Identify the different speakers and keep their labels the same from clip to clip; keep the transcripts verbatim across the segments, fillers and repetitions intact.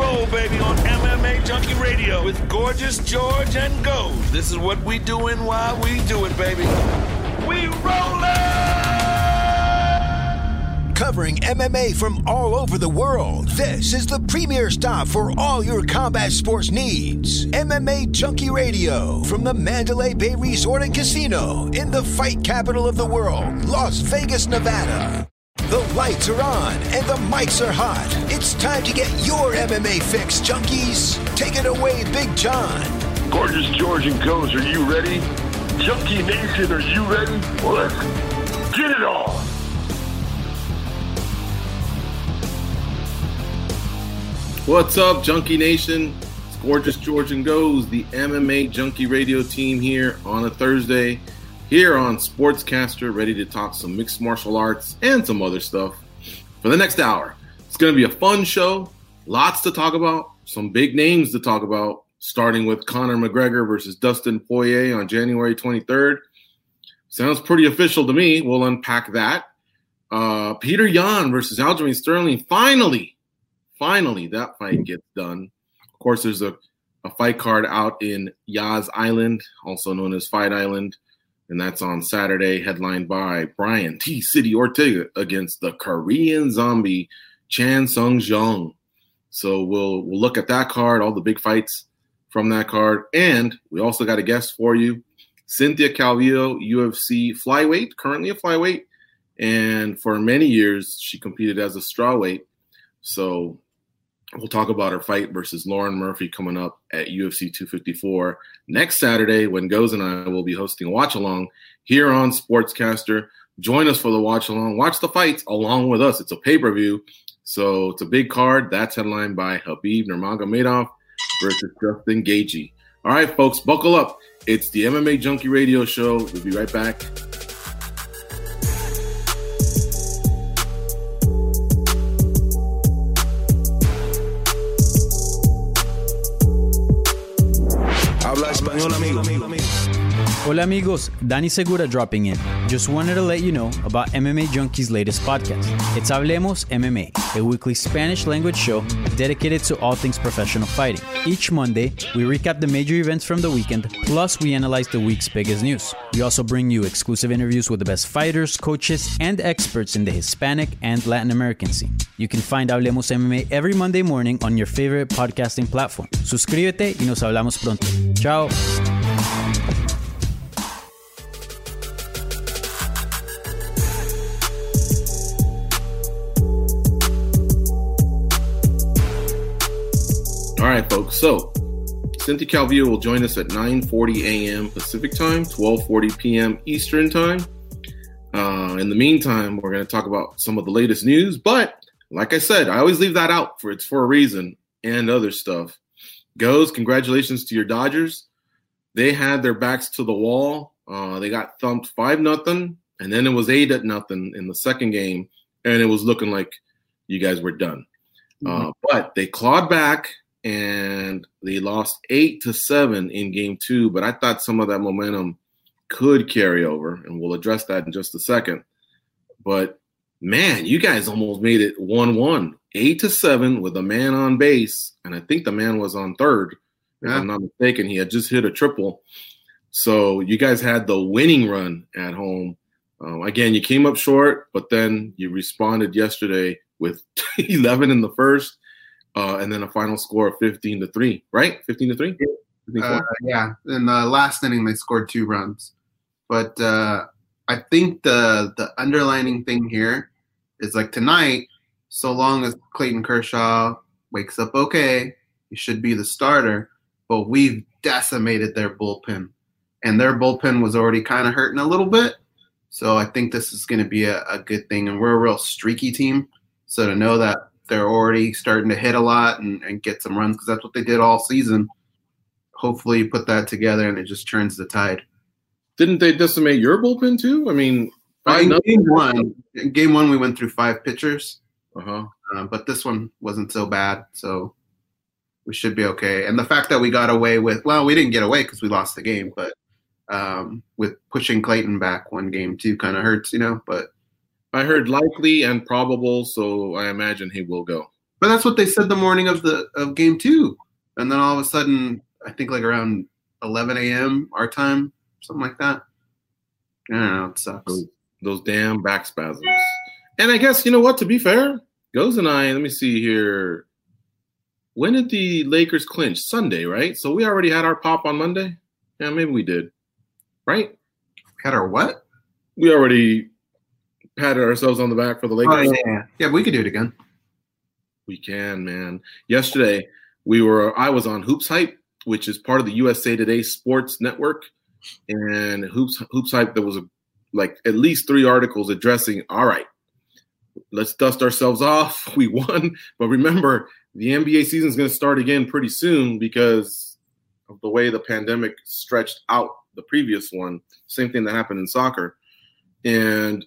Speaker 1: roll, baby, on M M A Junkie Radio with Gorgeous George and Gold. This is what we doing while we do it, baby. We rollin'!
Speaker 2: Covering M M A from all over the world, this is the premier stop for all your combat sports needs. M M A Junkie Radio from the Mandalay Bay Resort and Casino in the fight capital of the world, Las Vegas, Nevada. The lights are on and the mics are hot. It's time to get your M M A fix, junkies. Take it away, Big John.
Speaker 3: Gorgeous George and Goes, are you ready? Junkie Nation, are you ready? Well, let's get it on.
Speaker 4: What's up, Junkie Nation? It's Gorgeous George and Goes, the M M A Junkie Radio team here on a Thursday, here on Sportscaster, ready to talk some mixed martial arts and some other stuff for the next hour. It's going to be a fun show, lots to talk about, some big names to talk about, starting with Conor McGregor versus Dustin Poirier on January twenty-third. Sounds pretty official to me. We'll unpack that. Uh, Peter Yan versus Aljamain Sterling, finally. Finally, that fight gets done. Of course, there's a, a fight card out in Yas Island, also known as Fight Island, and that's on Saturday, headlined by Brian T. City Ortega against the Korean zombie Chan Sung Jung. So we'll we'll look at that card, all the big fights from that card, and we also got a guest for you, Cynthia Calvillo, U F C flyweight, currently a flyweight, and for many years she competed as a strawweight. So we'll talk about her fight versus Lauren Murphy coming up at U F C two fifty-four next Saturday when Goes and I will be hosting a watch-along here on Sportscaster. Join us for the watch-along. Watch the fights along with us. It's a pay-per-view, so it's a big card. That's headlined by Khabib Nurmagomedov versus Justin Gaethje. All right, folks, buckle up. It's the M M A Junkie Radio Show. We'll be right back.
Speaker 5: Hola amigos, Danny Segura dropping in. Just wanted to let you know about M M A Junkie's latest podcast. It's Hablemos M M A, a weekly Spanish language show dedicated to all things professional fighting. Each Monday, we recap the major events from the weekend, plus we analyze the week's biggest news. We also bring you exclusive interviews with the best fighters, coaches, and experts in the Hispanic and Latin American scene. You can find Hablemos M M A every Monday morning on your favorite podcasting platform. Suscríbete y nos hablamos pronto. Ciao.
Speaker 4: All right, folks. So, Cynthia Calvillo will join us at nine forty a.m. Pacific time, twelve forty p.m. Eastern time. Uh, in the meantime, we're going to talk about some of the latest news. But, like I said, I always leave that out for it's for a reason and other stuff. Goes, congratulations to your Dodgers. They had their backs to the wall. Uh, they got thumped five nothing, and then it was eight at nothing in the second game, and it was looking like you guys were done. Mm-hmm. Uh, but they clawed back. And they lost eight to seven in game two, but I thought some of that momentum could carry over, and we'll address that in just a second. But man, you guys almost made it one one, eight to seven with a man on base, and I think the man was on third, if yeah. I'm not mistaken. He had just hit a triple, so you guys had the winning run at home. Um, again, you came up short, but then you responded yesterday with eleven in the first. Uh, and then a final score of fifteen to three, right? fifteen to three?
Speaker 6: Uh, yeah. In the last inning, they scored two runs. But uh, I think the the underlining thing here is like tonight, so long as Clayton Kershaw wakes up okay, he should be the starter. But we've decimated their bullpen. And their bullpen was already kind of hurting a little bit. So I think this is going to be a, a good thing. And we're a real streaky team. So to know that they're already starting to hit a lot and, and get some runs because that's what they did all season. Hopefully you put that together and it just turns the tide.
Speaker 4: Didn't they decimate your bullpen too? I mean,
Speaker 6: in game one, in game one we went through five pitchers,
Speaker 4: uh-huh.
Speaker 6: uh, but this one wasn't so bad, so we should be okay. And the fact that we got away with, well, we didn't get away because we lost the game, but um, with pushing Clayton back one game too kind of hurts, you know, but
Speaker 4: I heard likely and probable, so I imagine he will go.
Speaker 6: But that's what they said the morning of the of game two. And then all of a sudden, I think like around eleven a.m. our time, something like that. I don't know. It sucks.
Speaker 4: Those, those damn back spasms. And I guess, you know what, to be fair, Goes and I, let me see here. When did the Lakers clinch? Sunday, right? So we already had our pop on Monday? Yeah, maybe we did. Right?
Speaker 6: Had our what?
Speaker 4: We already patted ourselves on the back for the Lakers.
Speaker 6: Oh, yeah. yeah, we could do it again.
Speaker 4: We can, man. Yesterday, we were. I was on Hoops Hype, which is part of the U S A Today Sports Network, and Hoops Hoops Hype. There was a, like at least three articles addressing. All right, let's dust ourselves off. We won, but remember, the N B A season is going to start again pretty soon because of the way the pandemic stretched out the previous one. Same thing that happened in soccer, and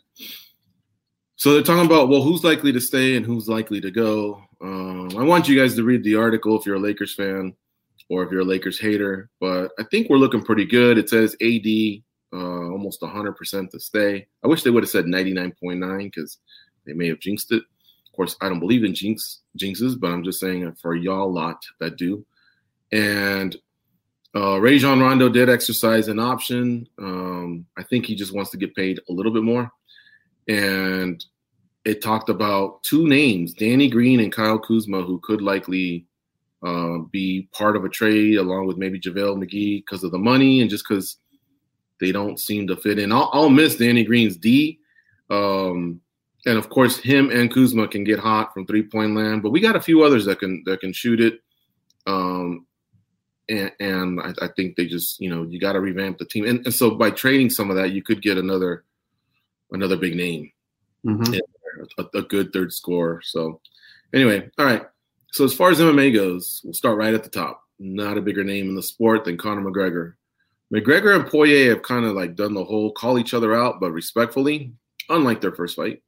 Speaker 4: so they're talking about, well, who's likely to stay and who's likely to go. Um, I want you guys to read the article if you're a Lakers fan or if you're a Lakers hater. But I think we're looking pretty good. It says A D uh, almost one hundred percent to stay. I wish they would have said ninety-nine point nine because they may have jinxed it. Of course, I don't believe in jinx jinxes, but I'm just saying for y'all lot that do. And uh, Rajon Rondo did exercise an option. Um, I think he just wants to get paid a little bit more. And it talked about two names, Danny Green and Kyle Kuzma, who could likely uh, be part of a trade along with maybe JaVale McGee because of the money and just because they don't seem to fit in. I'll, I'll miss Danny Green's D. Um, and, of course, him and Kuzma can get hot from three-point land. But we got a few others that can that can shoot it. Um, and and I, I think they just, you know, you got to revamp the team. And, and so by trading some of that, you could get another – another big name, mm-hmm. a, a good third scorer. So anyway, all right. So as far as M M A goes, we'll start right at the top. Not a bigger name in the sport than Conor McGregor. McGregor and Poirier have kind of like done the whole call each other out, but respectfully, unlike their first fight.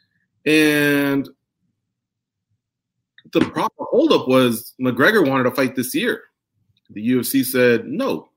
Speaker 4: And the proper holdup was McGregor wanted to fight this year. The U F C said no.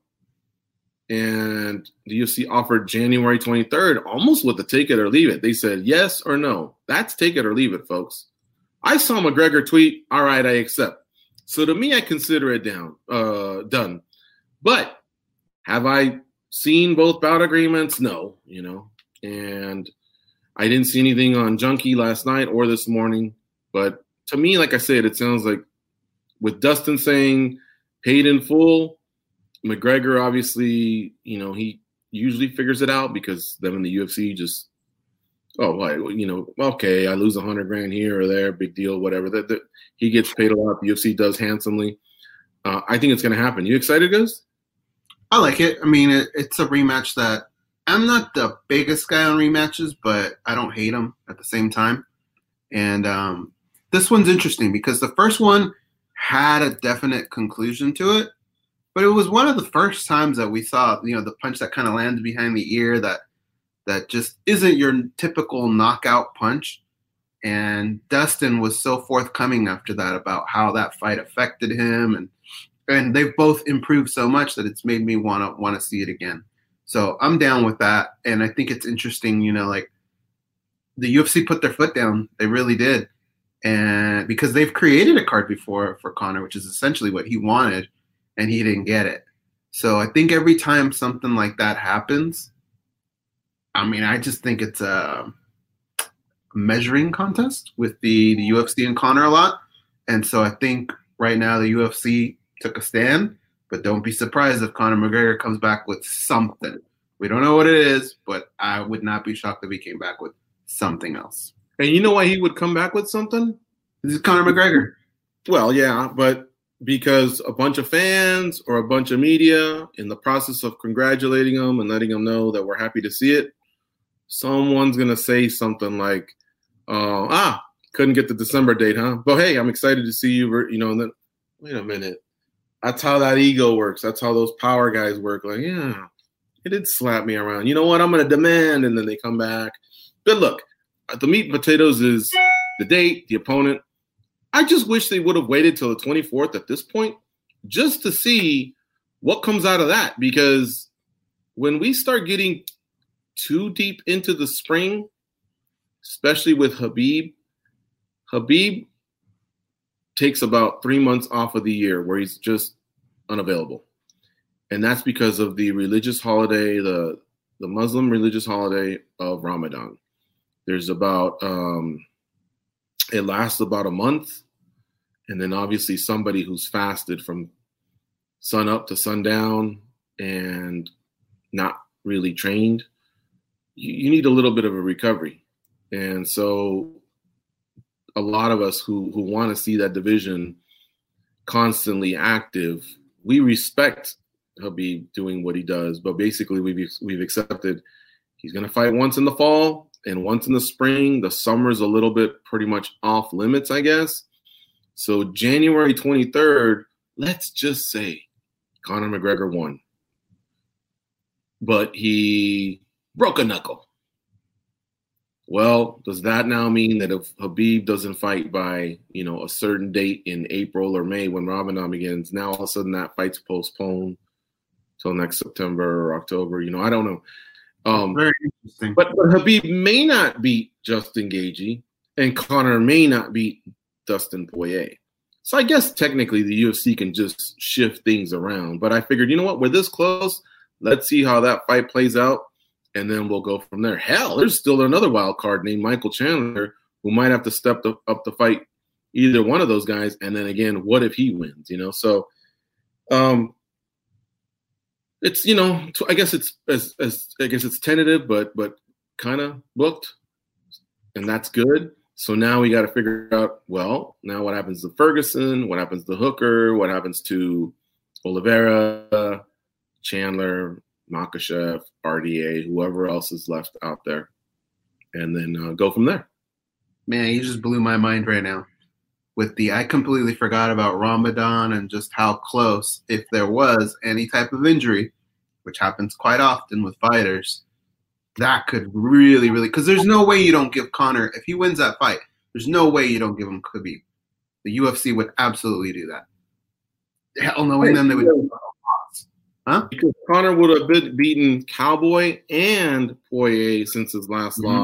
Speaker 4: And the U F C offered January twenty-third, almost with the take it or leave it. They said yes or no. That's take it or leave it, folks. I saw McGregor tweet, all right, I accept. So to me, I consider it down, uh, done. But have I seen both bout agreements? No, you know. And I didn't see anything on Junkie last night or this morning. But to me, like I said, it sounds like with Dustin saying paid in full, McGregor, obviously, you know, he usually figures it out because them in the U F C just, oh, well, you know, okay, I lose a hundred grand here or there, big deal, whatever. That, that he gets paid a lot. The U F C does handsomely. Uh, I think it's going to happen. You excited, Gus?
Speaker 6: I like it. I mean, it, it's a rematch that I'm not the biggest guy on rematches, but I don't hate them at the same time. And um, this one's interesting because the first one had a definite conclusion to it. But it was one of the first times that we saw, you know, the punch that kind of lands behind the ear that that just isn't your typical knockout punch. And Dustin was so forthcoming after that about how that fight affected him. And and they've both improved so much that it's made me want to want to see it again. So I'm down with that. And I think it's interesting, you know, like the U F C put their foot down. They really did. And because they've created a card before for Conor, which is essentially what he wanted. And he didn't get it. So I think every time something like that happens, I mean, I just think it's a measuring contest with the, the U F C and Conor a lot. And so I think right now the U F C took a stand, but don't be surprised if Conor McGregor comes back with something. We don't know what it is, but I would not be shocked if he came back with something else.
Speaker 4: And you know why he would come back with something?
Speaker 6: This is Conor McGregor.
Speaker 4: Well, yeah, but because a bunch of fans or a bunch of media in the process of congratulating him and letting him know that we're happy to see it, someone's going to say something like, uh, ah, couldn't get the December date, huh? But hey, I'm excited to see you, you know, and then, wait a minute. That's how that ego works. That's how those power guys work. Like, yeah, it did slap me around. You know what? I'm going to demand, and then they come back. But look, the meat and potatoes is the date, the opponent. I just wish they would have waited till the twenty-fourth at this point just to see what comes out of that. Because when we start getting too deep into the spring, especially with Khabib, Khabib takes about three months off of the year where he's just unavailable. And that's because of the religious holiday, the the Muslim religious holiday of Ramadan. There's about, um, it lasts about a month. And then obviously somebody who's fasted from sun up to sundown and not really trained, you, you need a little bit of a recovery. And so a lot of us who, who want to see that division constantly active, we respect Khabib doing what he does, but basically we've we've accepted he's going to fight once in the fall and once in the spring. The summer's a little bit pretty much off limits, I guess. So January twenty-third, let's just say Conor McGregor won, but he broke a knuckle. Well, does that now mean that if Khabib doesn't fight by, you know, a certain date in April or May when Ramadan begins, now all of a sudden that fight's postponed till next September or October? You know, I don't know. Um,
Speaker 6: Very interesting.
Speaker 4: But, but Khabib may not beat Justin Gaethje, and Conor may not beat Dustin Poirier. So I guess technically the U F C can just shift things around. But I figured, you know what, we're this close. Let's see how that fight plays out, and then we'll go from there. Hell, there's still another wild card named Michael Chandler who might have to step the, up to fight either one of those guys. And then again, what if he wins? You know, so um, it's, you know, I guess it's as, as I guess it's tentative, but but kind of booked, and that's good. So now we got to figure out, well, now what happens to Ferguson? What happens to Hooker? What happens to Oliveira, Chandler, Makhachev, R D A, whoever else is left out there, and then uh, go from there.
Speaker 6: Man, you just blew my mind right now. With the, I completely forgot about Ramadan and just how close, if there was any type of injury, which happens quite often with fighters, that could really, really, because there's no way you don't give Conor, if he wins that fight, there's no way you don't give him Khabib. The U F C would absolutely do that. Hell, knowing them, they would do that. Huh?
Speaker 4: Because Conor would have been beaten Cowboy and Poirier since his last mm-hmm. loss.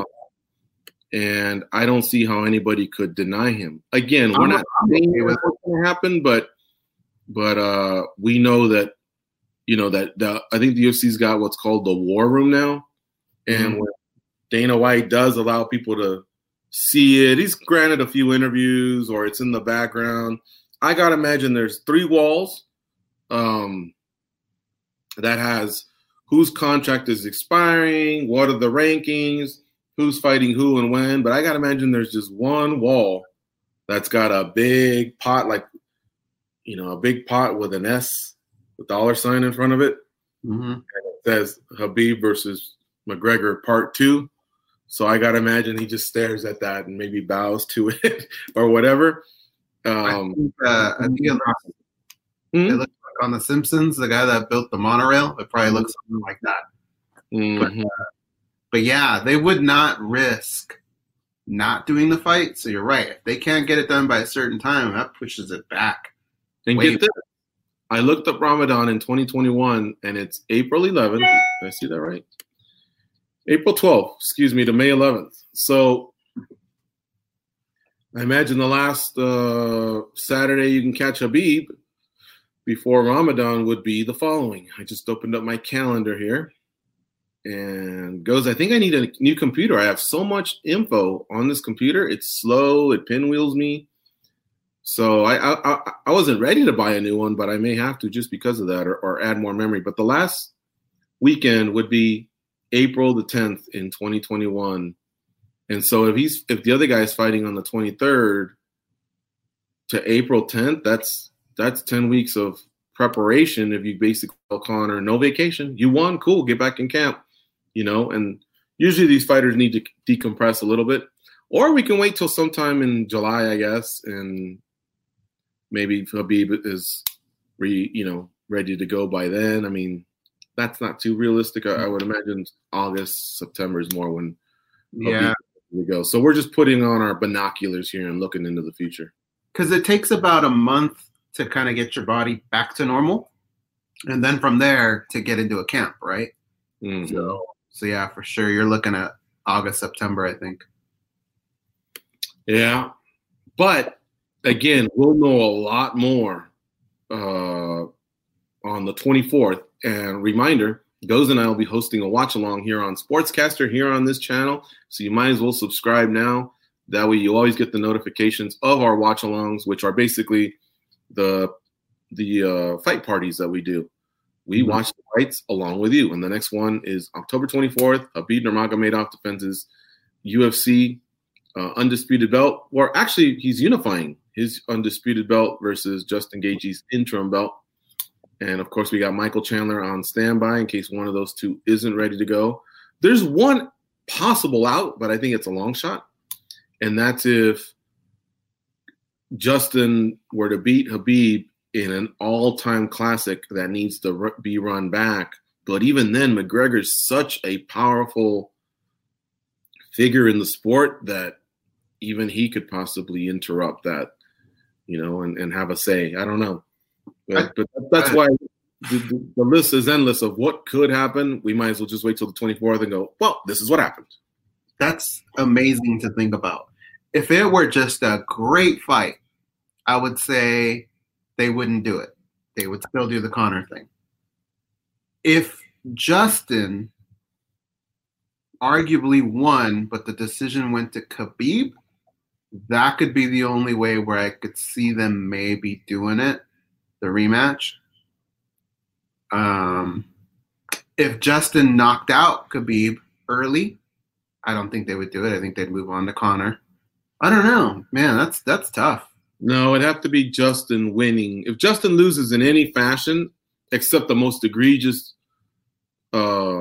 Speaker 4: And I don't see how anybody could deny him. Again, we're I'm not saying what's going to happen, but but uh, we know that, you know, that the, I think the U F C's got what's called the war room now. And mm-hmm. when Dana White does allow people to see it, he's granted a few interviews or it's in the background. I got to imagine there's three walls um, that has whose contract is expiring, what are the rankings, who's fighting who and when. But I got to imagine there's just one wall that's got a big pot, like, you know, a big pot with an S, with dollar sign in front of it.
Speaker 6: Mm-hmm.
Speaker 4: And it says Khabib versus McGregor part two. So I got to imagine he just stares at that and maybe bows to it or whatever. Um,
Speaker 6: I think, uh, I think it looks, mm-hmm. it looks like on The Simpsons, the guy that built the monorail, it probably looks something like that.
Speaker 4: Mm-hmm.
Speaker 6: But, uh, but yeah, they would not risk not doing the fight. So you're right. If they can't get it done by a certain time, that pushes it back.
Speaker 4: And get this. I looked up Ramadan in twenty twenty-one, and it's April eleventh. Did I see that right? April twelfth, excuse me, to May eleventh. So I imagine the last uh, Saturday you can catch Khabib before Ramadan would be the following. I just opened up my calendar here and goes, I think I need a new computer. I have so much info on this computer. It's slow. It pinwheels me. So I, I I wasn't ready to buy a new one, but I may have to just because of that or, or add more memory. But the last weekend would be April the tenth in twenty twenty-one. And so if he's if the other guy is fighting on the twenty-third to April tenth, that's that's ten weeks of preparation. If you basically tell Conor, no vacation, you won, cool, get back in camp, you know. And usually these fighters need to decompress a little bit, or we can wait till sometime in July, I guess, and maybe Khabib is re, you know, ready to go by then. I mean, that's not too realistic. I, I would imagine August, September is more when
Speaker 6: yeah
Speaker 4: we go. So we're just putting on our binoculars here and looking into the future.
Speaker 6: Because it takes about a month to kind of get your body back to normal, and then from there to get into a camp, right?
Speaker 4: Mm-hmm.
Speaker 6: So, so yeah, for sure, you're looking at August, September, I think.
Speaker 4: Yeah, but again, we'll know a lot more uh, on the twenty-fourth. And reminder, Goes and I will be hosting a watch along here on Sportscaster here on this channel. So you might as well subscribe now. That way you always get the notifications of our watch alongs, which are basically the the uh, fight parties that we do. We mm-hmm. watch the fights along with you. And the next one is October twenty-fourth. Khabib Nurmagomedov defends his U F C uh, undisputed belt. Or actually, he's unifying his undisputed belt versus Justin Gaethje's interim belt. And, of course, we got Michael Chandler on standby in case one of those two isn't ready to go. There's one possible out, but I think it's a long shot. And that's if Justin were to beat Khabib in an all-time classic that needs to be run back. But even then, McGregor's such a powerful figure in the sport that even he could possibly interrupt that, you know, and, and have a say. I don't know. But, but that's why the, the, the list is endless of what could happen. We might as well just wait till the twenty-fourth and go, well, this is what happened.
Speaker 6: That's amazing to think about. If it were just a great fight, I would say they wouldn't do it. They would still do the Conor thing. If Justin arguably won, but the decision went to Khabib, that could be the only way where I could see them maybe doing it, the rematch. Um, if Justin knocked out Khabib early, I don't think they would do it. I think they'd move on to Conor. I don't know. Man, that's that's tough.
Speaker 4: No, it'd have to be Justin winning. If Justin loses in any fashion, except the most egregious, uh,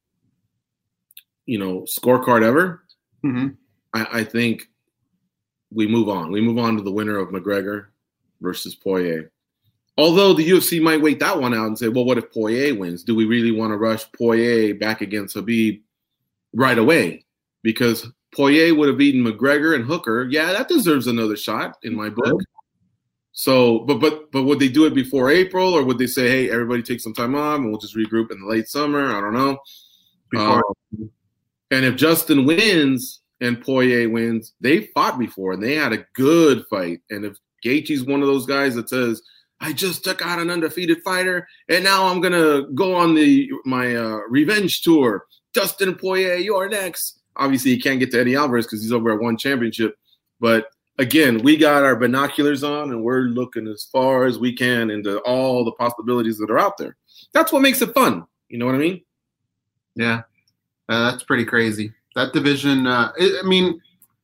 Speaker 4: you know, scorecard ever,
Speaker 6: mm-hmm.
Speaker 4: I, I think we move on. We move on to the winner of McGregor versus Poirier. Although the U F C might wait that one out and say, well, what if Poirier wins? Do we really want to rush Poirier back against Khabib right away? Because Poirier would have beaten McGregor and Hooker. Yeah, that deserves another shot in my book. So, but but but would they do it before April, or would they say, hey, everybody take some time off and we'll just regroup in the late summer? I don't know. Before. Um, and if Justin wins and Poirier wins, they fought before and they had a good fight. And if Gaethje's one of those guys that says, I just took out an undefeated fighter and now I'm gonna go on the my uh, revenge tour. Dustin Poirier, you're next. Obviously, he can't get to Eddie Alvarez because he's over at one championship. But again, we got our binoculars on and we're looking as far as we can into all the possibilities that are out there. That's what makes it fun. You know what I mean?
Speaker 6: Yeah, uh, that's pretty crazy. That division, uh, I mean,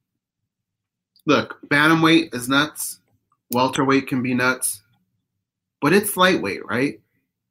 Speaker 6: look, bantamweight is nuts. Welterweight can be nuts. But it's lightweight, right?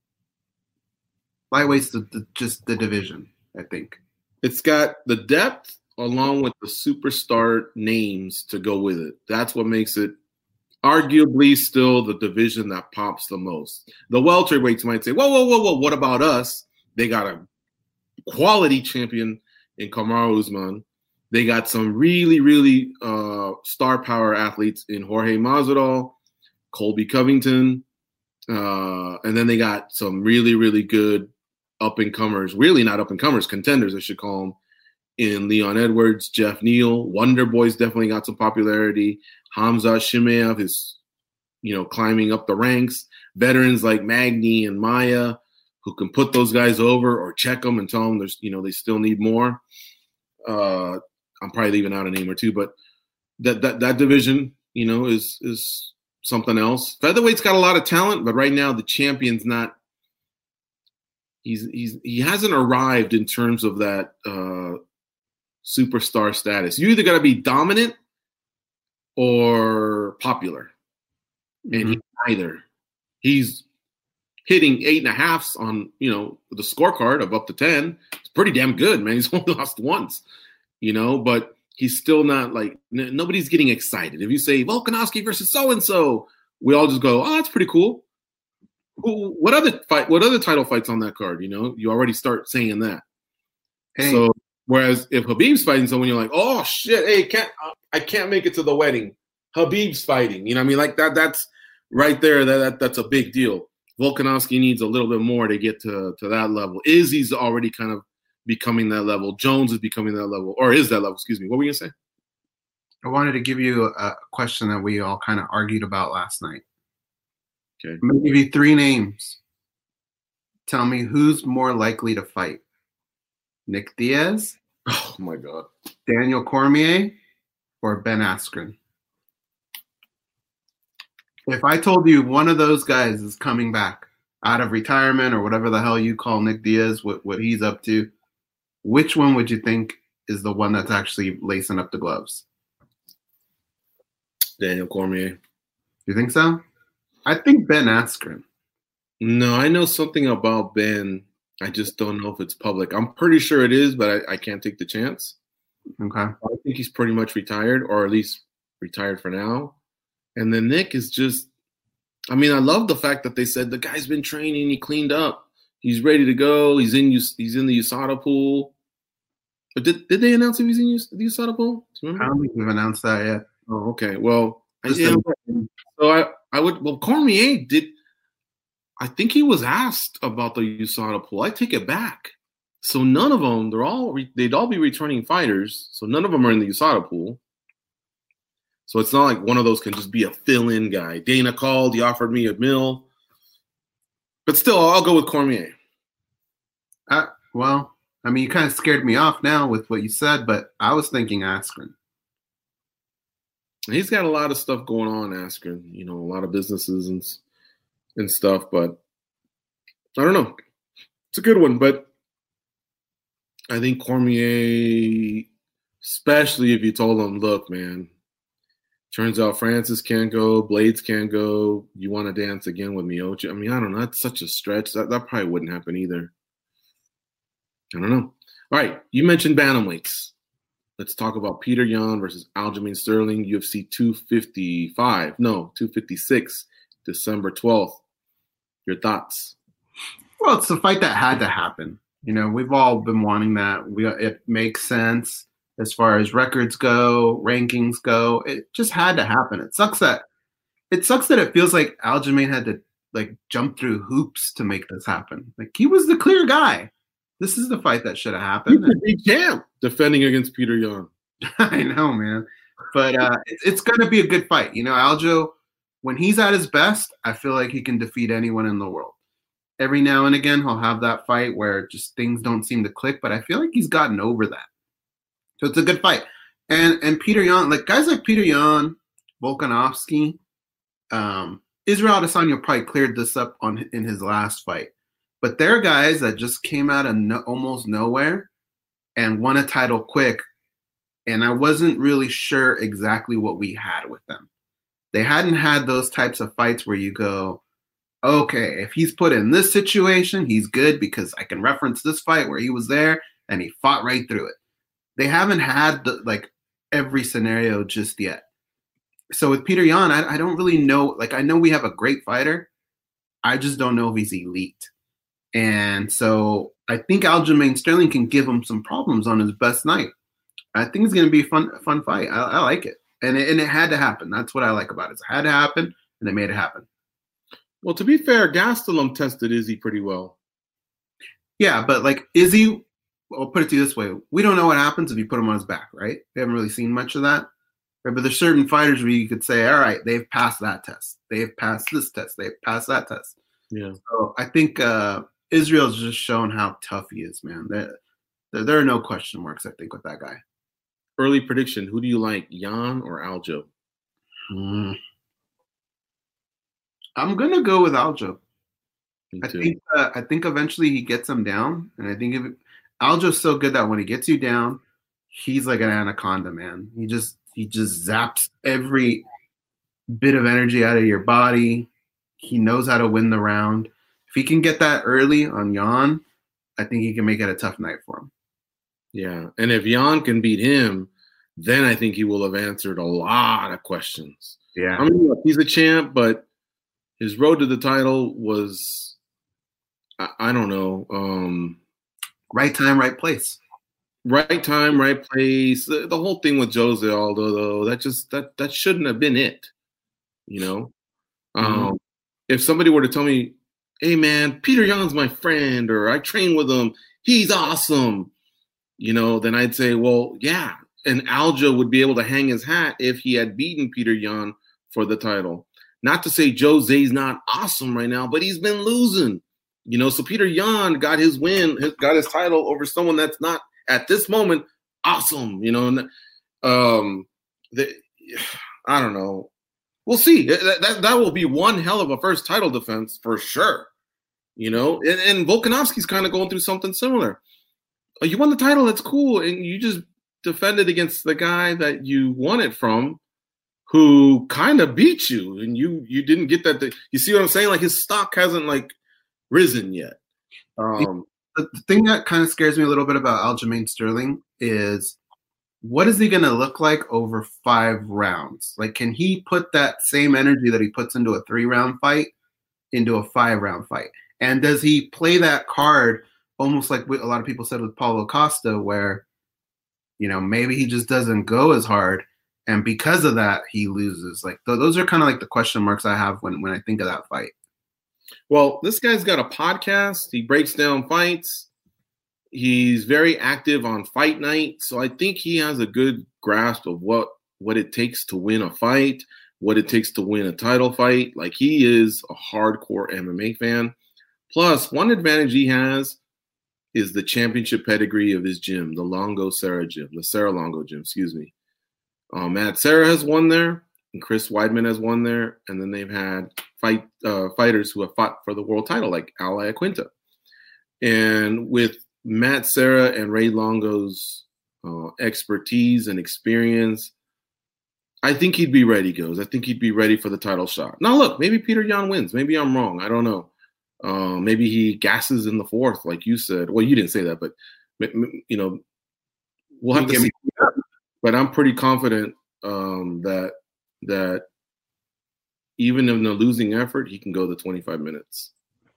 Speaker 6: Lightweight's the, the, just the division, I think.
Speaker 4: It's got the depth along with the superstar names to go with it. That's what makes it arguably still the division that pops the most. The welterweights might say, whoa, whoa, whoa, whoa, what about us? They got a quality champion in Kamaru Usman. They got some really, really uh, star power athletes in Jorge Masvidal, Colby Covington, uh, and then they got some really, really good up-and-comers, really not up-and-comers, contenders, I should call them, in Leon Edwards, Jeff Neal. Wonder Boy's definitely got some popularity. Hamza Chimaev is, you know, climbing up the ranks. Veterans like Magny and Maya who can put those guys over or check them and tell them there's, you know, they still need more. Uh, I'm probably leaving out a name or two, but that that that division, you know, is is something else. Featherweight's got a lot of talent, but right now the champion's not. He's he's he hasn't arrived in terms of that uh, superstar status. You either got to be dominant or popular, mm-hmm. and he's neither. He's hitting eight and a halves on, you know, the scorecard of up to ten. It's pretty damn good, man. He's only lost once, you know, but he's still not like n- nobody's getting excited. If you say Volkanovski versus so and so, we all just go, oh, that's pretty cool. What other fight? What other title fights on that card? You know, you already start saying that. Hey. So, whereas if Khabib's fighting someone, you're like, oh shit, hey, can't I can't make it to the wedding. Khabib's fighting. You know what I mean? Like that. That's right there. That, that that's a big deal. Volkanovski needs a little bit more to get to to that level. Izzy's already kind of becoming that level. Jones is becoming that level, or is that level? Excuse me. What were you gonna say?
Speaker 6: I wanted to give you a question that we all kind of argued about last night.
Speaker 4: Okay.
Speaker 6: I'm going to give you three names. Tell me who's more likely to fight. Nick Diaz,
Speaker 4: Oh, my God.
Speaker 6: Daniel Cormier, or Ben Askren? If I told you one of those guys is coming back out of retirement or whatever the hell you call Nick Diaz, what, what he's up to, which one would you think is the one that's actually lacing up the gloves?
Speaker 4: Daniel Cormier.
Speaker 6: You think so? I think Ben Askren.
Speaker 4: No, I know something about Ben. I just don't know if it's public. I'm pretty sure it is, but I, I can't take the chance.
Speaker 6: Okay.
Speaker 4: I think he's pretty much retired, or at least retired for now. And then Nick is just, I mean, I love the fact that they said the guy's been training, he cleaned up, he's ready to go, he's in he's in the U S A D A pool. But did did they announce if he's in the U S A D A pool? Do you remember?
Speaker 6: I don't think we've announced that yet.
Speaker 4: Oh, okay. Well, I,
Speaker 6: Just
Speaker 4: yeah,
Speaker 6: a-
Speaker 4: so I, I would, well, Cormier did, I think he was asked about the U S A D A pool. I take it back. So none of them, they're all, they'd all be returning fighters. So none of them are in the U S A D A pool. So it's not like one of those can just be a fill-in guy. Dana called, he offered me a mill. But still, I'll go with Cormier.
Speaker 6: Uh, well, I mean, you kind of scared me off now with what you said, but I was thinking Askren.
Speaker 4: He's got a lot of stuff going on, Askren. You know, a lot of businesses and and stuff. But I don't know. It's a good one, but I think Cormier, especially if you told him, look, man, turns out Francis can't go, Blades can't go. You want to dance again with Miocic? I mean, I don't know. That's such a stretch. That that probably wouldn't happen either. I don't know. All right, you mentioned bantamweights. Let's talk about Peter Yan versus Aljamain Sterling, U F C two fifty-five. No, two fifty-six, December twelfth. Your thoughts?
Speaker 6: Well, it's the fight that had to happen. You know, we've all been wanting that. We it makes sense as far as records go, rankings go. It just had to happen. It sucks that it sucks that it feels like Aljamain had to like jump through hoops to make this happen. Like he was the clear guy. This is the fight that should have happened.
Speaker 4: He's a big champ defending against Peter Yan.
Speaker 6: I know, man. But uh, it's, it's going to be a good fight. You know, Aljo, when he's at his best, I feel like he can defeat anyone in the world. Every now and again, he'll have that fight where just things don't seem to click, but I feel like he's gotten over that. So it's a good fight. And and Peter Yan, like guys like Peter Yan, Volkanovski, um, Israel Adesanya probably cleared this up on in his last fight. But they're guys that just came out of no, almost nowhere and won a title quick. And I wasn't really sure exactly what we had with them. They hadn't had those types of fights where you go, okay, if he's put in this situation, he's good because I can reference this fight where he was there and he fought right through it. They haven't had the, like every scenario just yet. So with Peter Yan, I, I don't really know. Like I know we have a great fighter. I just don't know if he's elite. And so I think Aljamain Sterling can give him some problems on his best night. I think it's going to be a fun, fun fight. I, I like it. And, it. and it had to happen. That's what I like about it. It had to happen, and they made it happen.
Speaker 4: Well, to be fair, Gastelum tested Izzy pretty well.
Speaker 6: Yeah, but like Izzy, I'll put it to you this way. We don't know what happens if you put him on his back, right? We haven't really seen much of that. Right? But there's certain fighters where you could say, all right, they've passed that test. They've passed this test. They've passed that test.
Speaker 4: Yeah.
Speaker 6: So I think uh, – Israel's just shown how tough he is, man. There, there, there are no question marks, I think, with that guy.
Speaker 4: Early prediction, who do you like, Yan or Aljo?
Speaker 6: Hmm. I'm going to go with Aljo. I think uh, I think eventually he gets him down. And I think if Aljo's so good that when he gets you down, he's like an anaconda, man. He just he just zaps every bit of energy out of your body. He knows how to win the round. If he can get that early on Yan, I think he can make it a tough night for him.
Speaker 4: Yeah, and if Yan can beat him, then I think he will have answered a lot of questions.
Speaker 6: Yeah.
Speaker 4: I mean, look, he's a champ, but his road to the title was, I, I don't know. Um,
Speaker 6: right time, right place.
Speaker 4: Right time, right place. The, the whole thing with Jose Aldo, though, that just that that shouldn't have been it. You know, mm-hmm. um, if somebody were to tell me, hey, man, Peter Yan's my friend, or I train with him, he's awesome, you know, then I'd say, well, yeah, and Aljo would be able to hang his hat if he had beaten Peter Yan for the title. Not to say Jose's not awesome right now, but he's been losing. You know, so Peter Yan got his win, got his title over someone that's not at this moment awesome. You know, um, the, I don't know. We'll see. That, that that will be one hell of a first title defense for sure. You know, and, and Volkanovski's kind of going through something similar. You won the title, that's cool, and you just defended against the guy that you won it from, who kind of beat you, and you you didn't get that. Th- you see what I'm saying? Like his stock hasn't like risen yet. Um,
Speaker 6: the, the thing that kind of scares me a little bit about Aljamain Sterling is what is he going to look like over five rounds? Like, can he put that same energy that he puts into a three-round fight into a five-round fight? And does he play that card almost like what a lot of people said with Paulo Costa, where, you know, maybe he just doesn't go as hard, and because of that, he loses? Like, th- those are kind of like the question marks I have when, when I think of that fight.
Speaker 4: Well, this guy's got a podcast. He breaks down fights. He's very active on Fight Night, so I think he has a good grasp of what, what it takes to win a fight, what it takes to win a title fight. Like, he is a hardcore M M A fan. Plus, one advantage he has is the championship pedigree of his gym, the Longo Serra gym, the Serra Longo gym, excuse me. Uh, Matt Serra has won there, and Chris Weidman has won there, and then they've had fight uh, fighters who have fought for the world title, like Al Iaquinta. And with Matt Serra and Ray Longo's uh, expertise and experience, I think he'd be ready, Goes. I think he'd be ready for the title shot. Now, look, maybe Peter Yan wins. Maybe I'm wrong. I don't know. Uh, maybe he gasses in the fourth, like you said. Well, you didn't say that, but, you know, we'll have to see. But I'm pretty confident um, that that even in a losing effort, he can go the twenty-five minutes.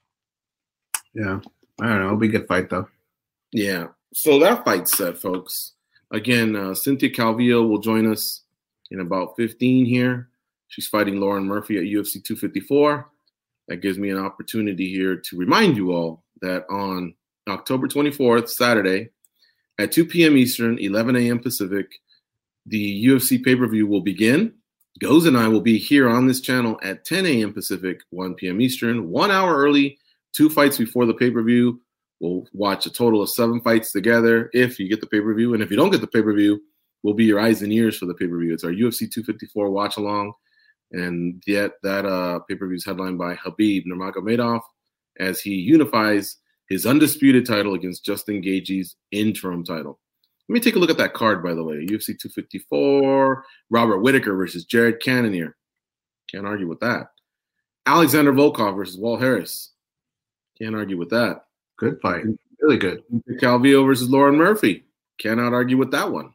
Speaker 6: Yeah. I don't know. It'll be a good fight, though.
Speaker 4: Yeah. So that fight's set, folks. Again, uh, Cynthia Calvillo will join us in about fifteen here. She's fighting Lauren Murphy at U F C two fifty-four. That gives me an opportunity here to remind you all that on October twenty-fourth, Saturday, at two p.m. Eastern, eleven a.m. Pacific, the U F C pay-per-view will begin. Goes and I will be here on this channel at ten a.m. Pacific, one p.m. Eastern, one hour early, two fights before the pay-per-view. We'll watch a total of seven fights together if you get the pay-per-view. And if you don't get the pay-per-view, we'll be your eyes and ears for the pay-per-view. It's our U F C two fifty-four watch-along. And yet that uh, pay-per-view is headlined by Khabib Nurmagomedov as he unifies his undisputed title against Justin Gaethje's interim title. Let me take a look at that card, by the way. U F C two fifty-four, Robert Whittaker versus Jared Cannonier. Can't argue with that. Alexander Volkov versus Walt Harris. Can't argue with that.
Speaker 6: Good fight. Really good.
Speaker 4: Calvillo versus Lauren Murphy. Cannot argue with that one.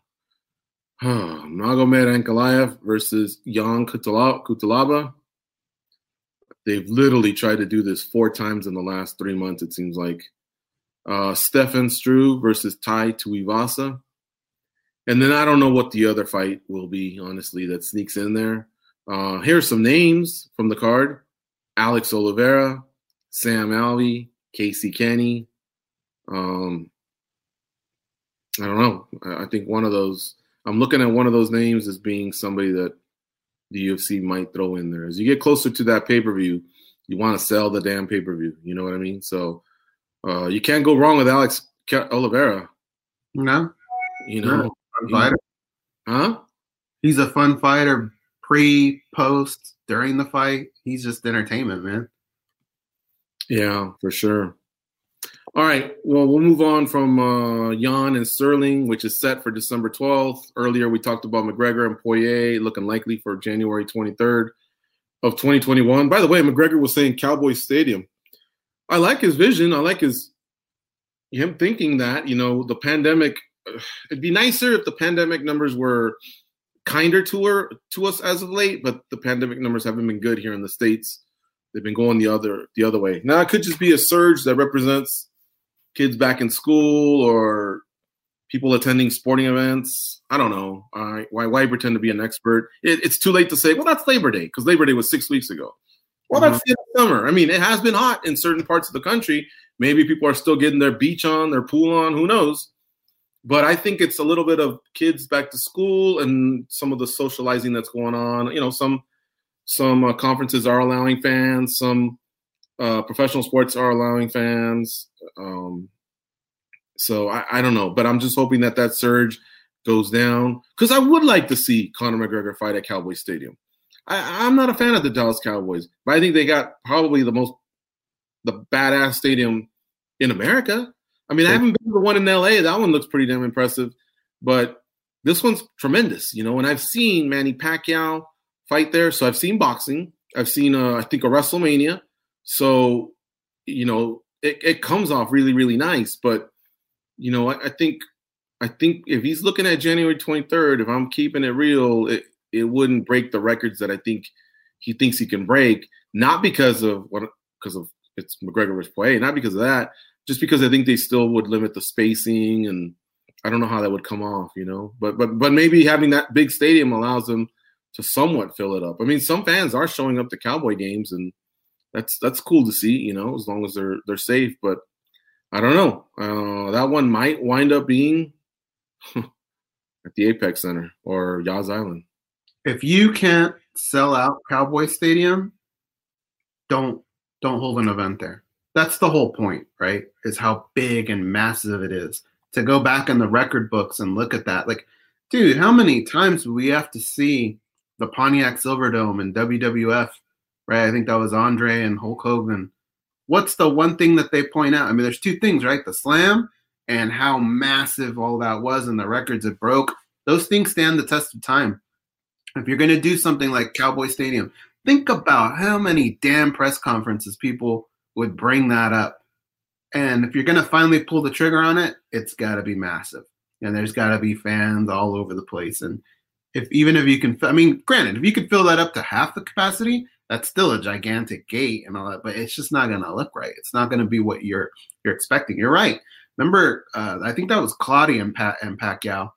Speaker 4: Magomed Ankalaev versus Jan Cutelaba. They've literally tried to do this four times in the last three months, it seems like. Uh, Stefan Struve versus Tai Tuivasa. And then I don't know what the other fight will be, honestly, that sneaks in there. Uh, here's some names from the card. Alex Oliveira, Sam Alvey, Casey Kenny. Um, I don't know. I think one of those, I'm looking at one of those names as being somebody that the U F C might throw in there. As you get closer to that pay-per-view, you want to sell the damn pay-per-view. You know what I mean? So uh, you can't go wrong with Alex Oliveira.
Speaker 6: No.
Speaker 4: You know.
Speaker 6: Fun fighter.
Speaker 4: Huh?
Speaker 6: He's a fun fighter pre, post, during the fight. He's just entertainment, man.
Speaker 4: Yeah, for sure. All right. Well, we'll move on from uh, Yan and Sterling, which is set for December twelfth. Earlier, we talked about McGregor and Poirier looking likely for January twenty-third of twenty twenty-one. By the way, McGregor was saying Cowboy Stadium. I like his vision. I like his him thinking that, you know, the pandemic, it'd be nicer if the pandemic numbers were kinder to her, to us as of late, but the pandemic numbers haven't been good here in the States. They've been going the other the other way. Now, it could just be a surge that represents kids back in school or people attending sporting events. I don't know. Uh, why, why pretend to be an expert? It, it's too late to say, well, that's Labor Day, because Labor Day was six weeks ago. Well, mm-hmm. That's the summer. I mean, it has been hot in certain parts of the country. Maybe people are still getting their beach on, their pool on. Who knows? but I think it's a little bit of kids back to school and some of the socializing that's going on. You know, some some uh, conferences are allowing fans, some uh, professional sports are allowing fans. Um, so I, I don't know, but I'm just hoping that that surge goes down, because I would like to see Conor McGregor fight at Cowboy Stadium. I, I'm not a fan of the Dallas Cowboys, but I think they got probably the most the badass stadium in America. I mean, I haven't been to the one in L A. That one looks pretty damn impressive, but this one's tremendous, you know. And I've seen Manny Pacquiao fight there, so I've seen boxing. I've seen, uh, I think, a WrestleMania. So, you know, it, it comes off really, really nice. But, you know, I, I think, I think if he's looking at January twenty-third, if I'm keeping it real, it, it wouldn't break the records that I think he thinks he can break. Not because of what, because of it's McGregor versus Poirier, not because of that. Just because I think they still would limit the spacing, and I don't know how that would come off, you know. But but but maybe having that big stadium allows them to somewhat fill it up. I mean, some fans are showing up to Cowboy games, and that's that's cool to see, you know, as long as they're they're safe. But I don't know. Uh, that one might wind up being at the Apex Center or Yas Island.
Speaker 6: If you can't sell out Cowboy Stadium, don't don't hold an event there. That's the whole point, right? Is how big and massive it is. To go back in the record books and look at that. Like, dude, how many times do we have to see the Pontiac Silverdome and W W F, right? I think that was Andre and Hulk Hogan. What's the one thing that they point out? I mean, there's two things, right? The slam and how massive all that was and the records it broke. Those things stand the test of time. If you're going to do something like Cowboy Stadium, think about how many damn press conferences people would bring that up. And if you're going to finally pull the trigger on it, it's got to be massive. And there's got to be fans all over the place. And if even if you can, I mean, granted, if you could fill that up to half the capacity, that's still a gigantic gate and all that, but it's just not going to look right. It's not going to be what you're you're expecting. You're right. Remember, uh, I think that was Claudia and, Pat, and Pacquiao.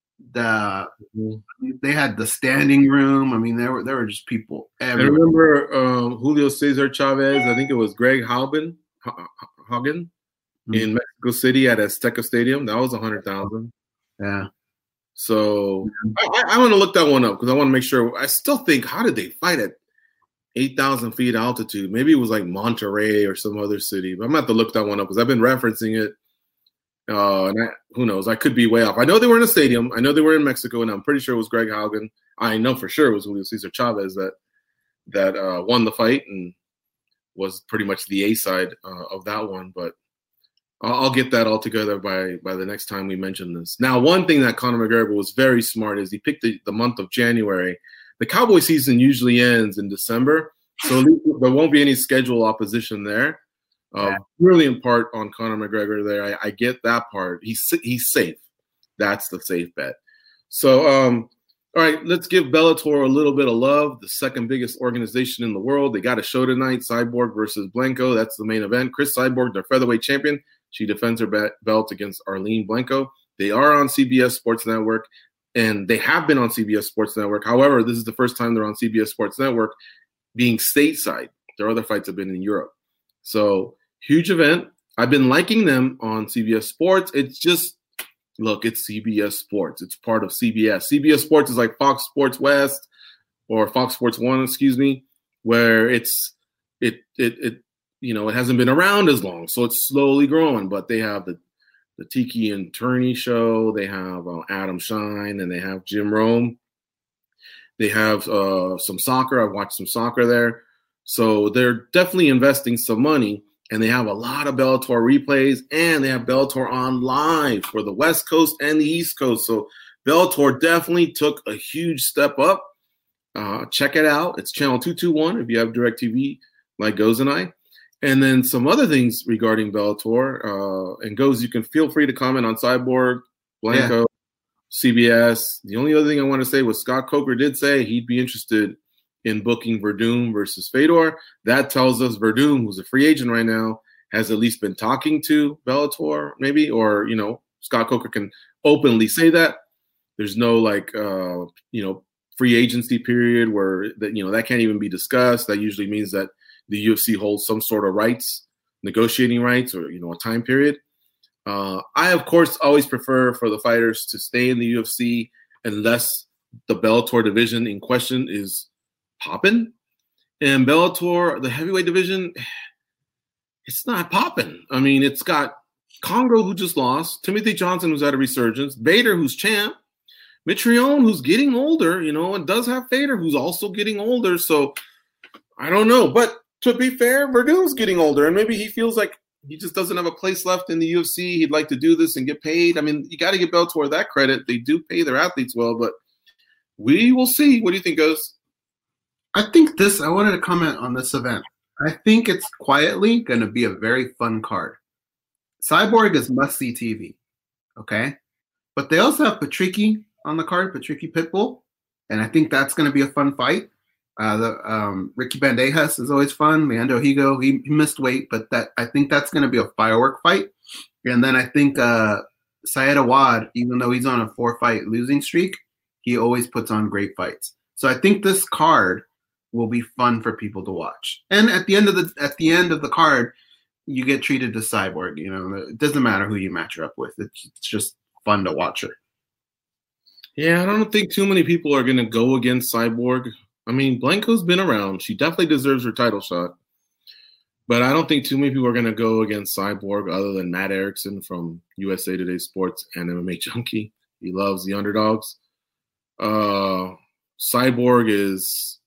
Speaker 6: The they had the standing room. I mean, there were there were just people everywhere.
Speaker 4: I remember um, Julio Cesar Chavez. I think it was Greg Haugen, Haugen mm-hmm. in Mexico City at Azteca Stadium. That was a hundred thousand.
Speaker 6: Yeah.
Speaker 4: So I, I want to look that one up because I want to make sure. I still think, how did they fight at eight thousand feet altitude? Maybe it was like Monterrey or some other city. But I'm gonna have to look that one up because I've been referencing it. Uh, and I, who knows? I could be way off. I know they were in a stadium. I know they were in Mexico, and I'm pretty sure it was Greg Haugen. I know for sure it was Julio Cesar Chavez that that uh, won the fight and was pretty much the A side uh, of that one. But I'll, I'll get that all together by by the next time we mention this. Now, one thing that Conor McGregor was very smart is he picked the, the month of January. The Cowboy season usually ends in December, so there won't be any scheduled opposition there. Uh, yeah. Really in part on Conor McGregor there. I, I get that part. He's he's safe. That's the safe bet. So, um, all right, let's give Bellator a little bit of love. The second biggest organization in the world. They got a show tonight, Cyborg versus Blanco. That's the main event. Chris Cyborg, their featherweight champion. She defends her bet- belt against Arlene Blanco. They are on C B S Sports Network, and they have been on C B S Sports Network. However, this is the first time they're on C B S Sports Network being stateside. Their other fights have been in Europe. So, huge event. I've been liking them on C B S Sports. It's just, look, it's C B S Sports. It's part of C B S. C B S Sports is like Fox Sports West or Fox Sports One, excuse me, where it's, it, it, it, you know, it hasn't been around as long. So it's slowly growing, but they have the, the Tiki and Turney show. They have uh, Adam Shine, and they have Jim Rome. They have uh, some soccer. I've watched some soccer there. So they're definitely investing some money. And they have a lot of Bellator replays, and they have Bellator on live for the West Coast and the East Coast. So Bellator definitely took a huge step up. Uh, check it out. It's channel two twenty-one if you have DirecTV like Goz and I. And then some other things regarding Bellator. Uh, and Goz, you can feel free to comment on Cyborg, Blanco, yeah. C B S. The only other thing I want to say was Scott Coker did say he'd be interested in booking Verdum versus Fedor. That tells us Verdum, who's a free agent right now, has at least been talking to Bellator, maybe, or, you know, Scott Coker can openly say that. There's no, like, uh, you know, free agency period where, that you know, that can't even be discussed. That usually means that the U F C holds some sort of rights, negotiating rights, or, you know, a time period. Uh, I, of course, always prefer for the fighters to stay in the U F C unless the Bellator division in question is popping. And Bellator, the heavyweight division, it's not popping. I mean, it's got Congo, who just lost, Timothy Johnson, who's at a resurgence, Bader, who's champ, Mitrione, who's getting older, you know, and does have Fader, who's also getting older. So I don't know. But to be fair, Verdum's getting older, and maybe he feels like he just doesn't have a place left in the U F C. He'd like to do this and get paid. I mean, you got to give Bellator that credit. They do pay their athletes well, but we will see. What do you think, Ghost?
Speaker 6: I think this, I wanted to comment on this event. I think it's quietly going to be a very fun card. Cyborg is must-see T V, okay? But they also have Patricky on the card, Patricky Pitbull, and I think that's going to be a fun fight. Uh, the um, Ricky Bandejas is always fun. Leandro Higo, he, he missed weight, but that I think that's going to be a firework fight. And then I think uh, Syed Awad, even though he's on a four-fight losing streak, he always puts on great fights. So I think this card will be fun for people to watch. And at the end of the at the end of the card, you get treated as Cyborg. You know, it doesn't matter who you match her up with. It's, it's just fun to watch her.
Speaker 4: Yeah, I don't think too many people are going to go against Cyborg. I mean, Blanco's been around. She definitely deserves her title shot. But I don't think too many people are going to go against Cyborg other than Matt Erickson from U S A Today Sports and M M A Junkie. He loves the underdogs. Uh, Cyborg is,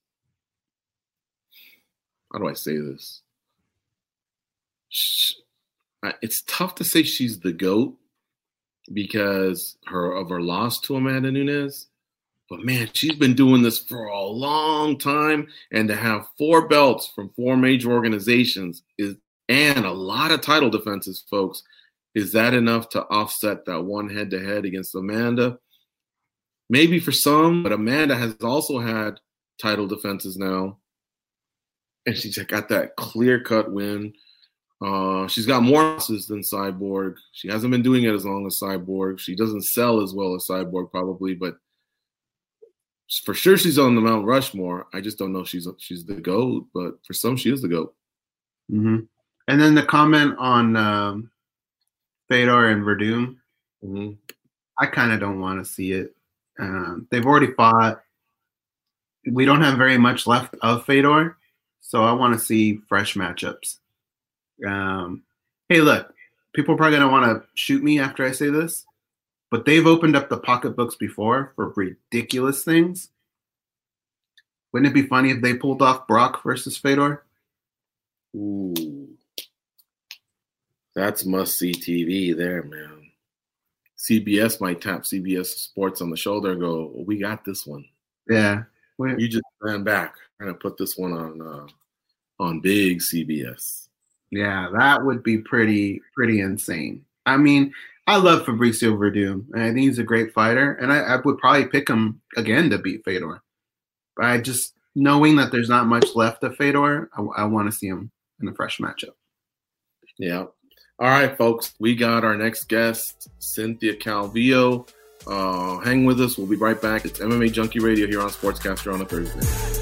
Speaker 4: how do I say this? She, it's tough to say she's the GOAT because her of her loss to Amanda Nunes. But, man, she's been doing this for a long time. And to have four belts from four major organizations is and a lot of title defenses, folks, is that enough to offset that one head-to-head against Amanda? Maybe for some, but Amanda has also had title defenses now. And she's got that clear-cut win. Uh, she's got more losses than Cyborg. She hasn't been doing it as long as Cyborg. She doesn't sell as well as Cyborg probably, but for sure she's on the Mount Rushmore. I just don't know if she's she's the GOAT, but for some she is the GOAT.
Speaker 6: Mm-hmm. And then the comment on um, Fedor and Verdum,
Speaker 4: mm-hmm.
Speaker 6: I kind of don't want to see it. Um, they've already fought. We don't have very much left of Fedor, so I want to see fresh matchups. Um, hey, look, people are probably going to want to shoot me after I say this, but they've opened up the pocketbooks before for ridiculous things. Wouldn't it be funny if they pulled off Brock versus Fedor?
Speaker 4: Ooh. That's must-see T V there, man. C B S might tap C B S Sports on the shoulder and go, well, we got this one.
Speaker 6: Yeah.
Speaker 4: We're- you just ran back. We're going to put this one on uh, on big C B S.
Speaker 6: Yeah, that would be pretty pretty insane. I mean, I love Fabricio Verdum, and I think he's a great fighter, and I, I would probably pick him again to beat Fedor. But I just, knowing that there's not much left of Fedor, I, I want to see him in a fresh matchup.
Speaker 4: Yeah. All right, folks, we got our next guest, Cynthia Calvillo. Uh, hang with us. We'll be right back. It's M M A Junkie Radio here on Sportscaster on a Thursday.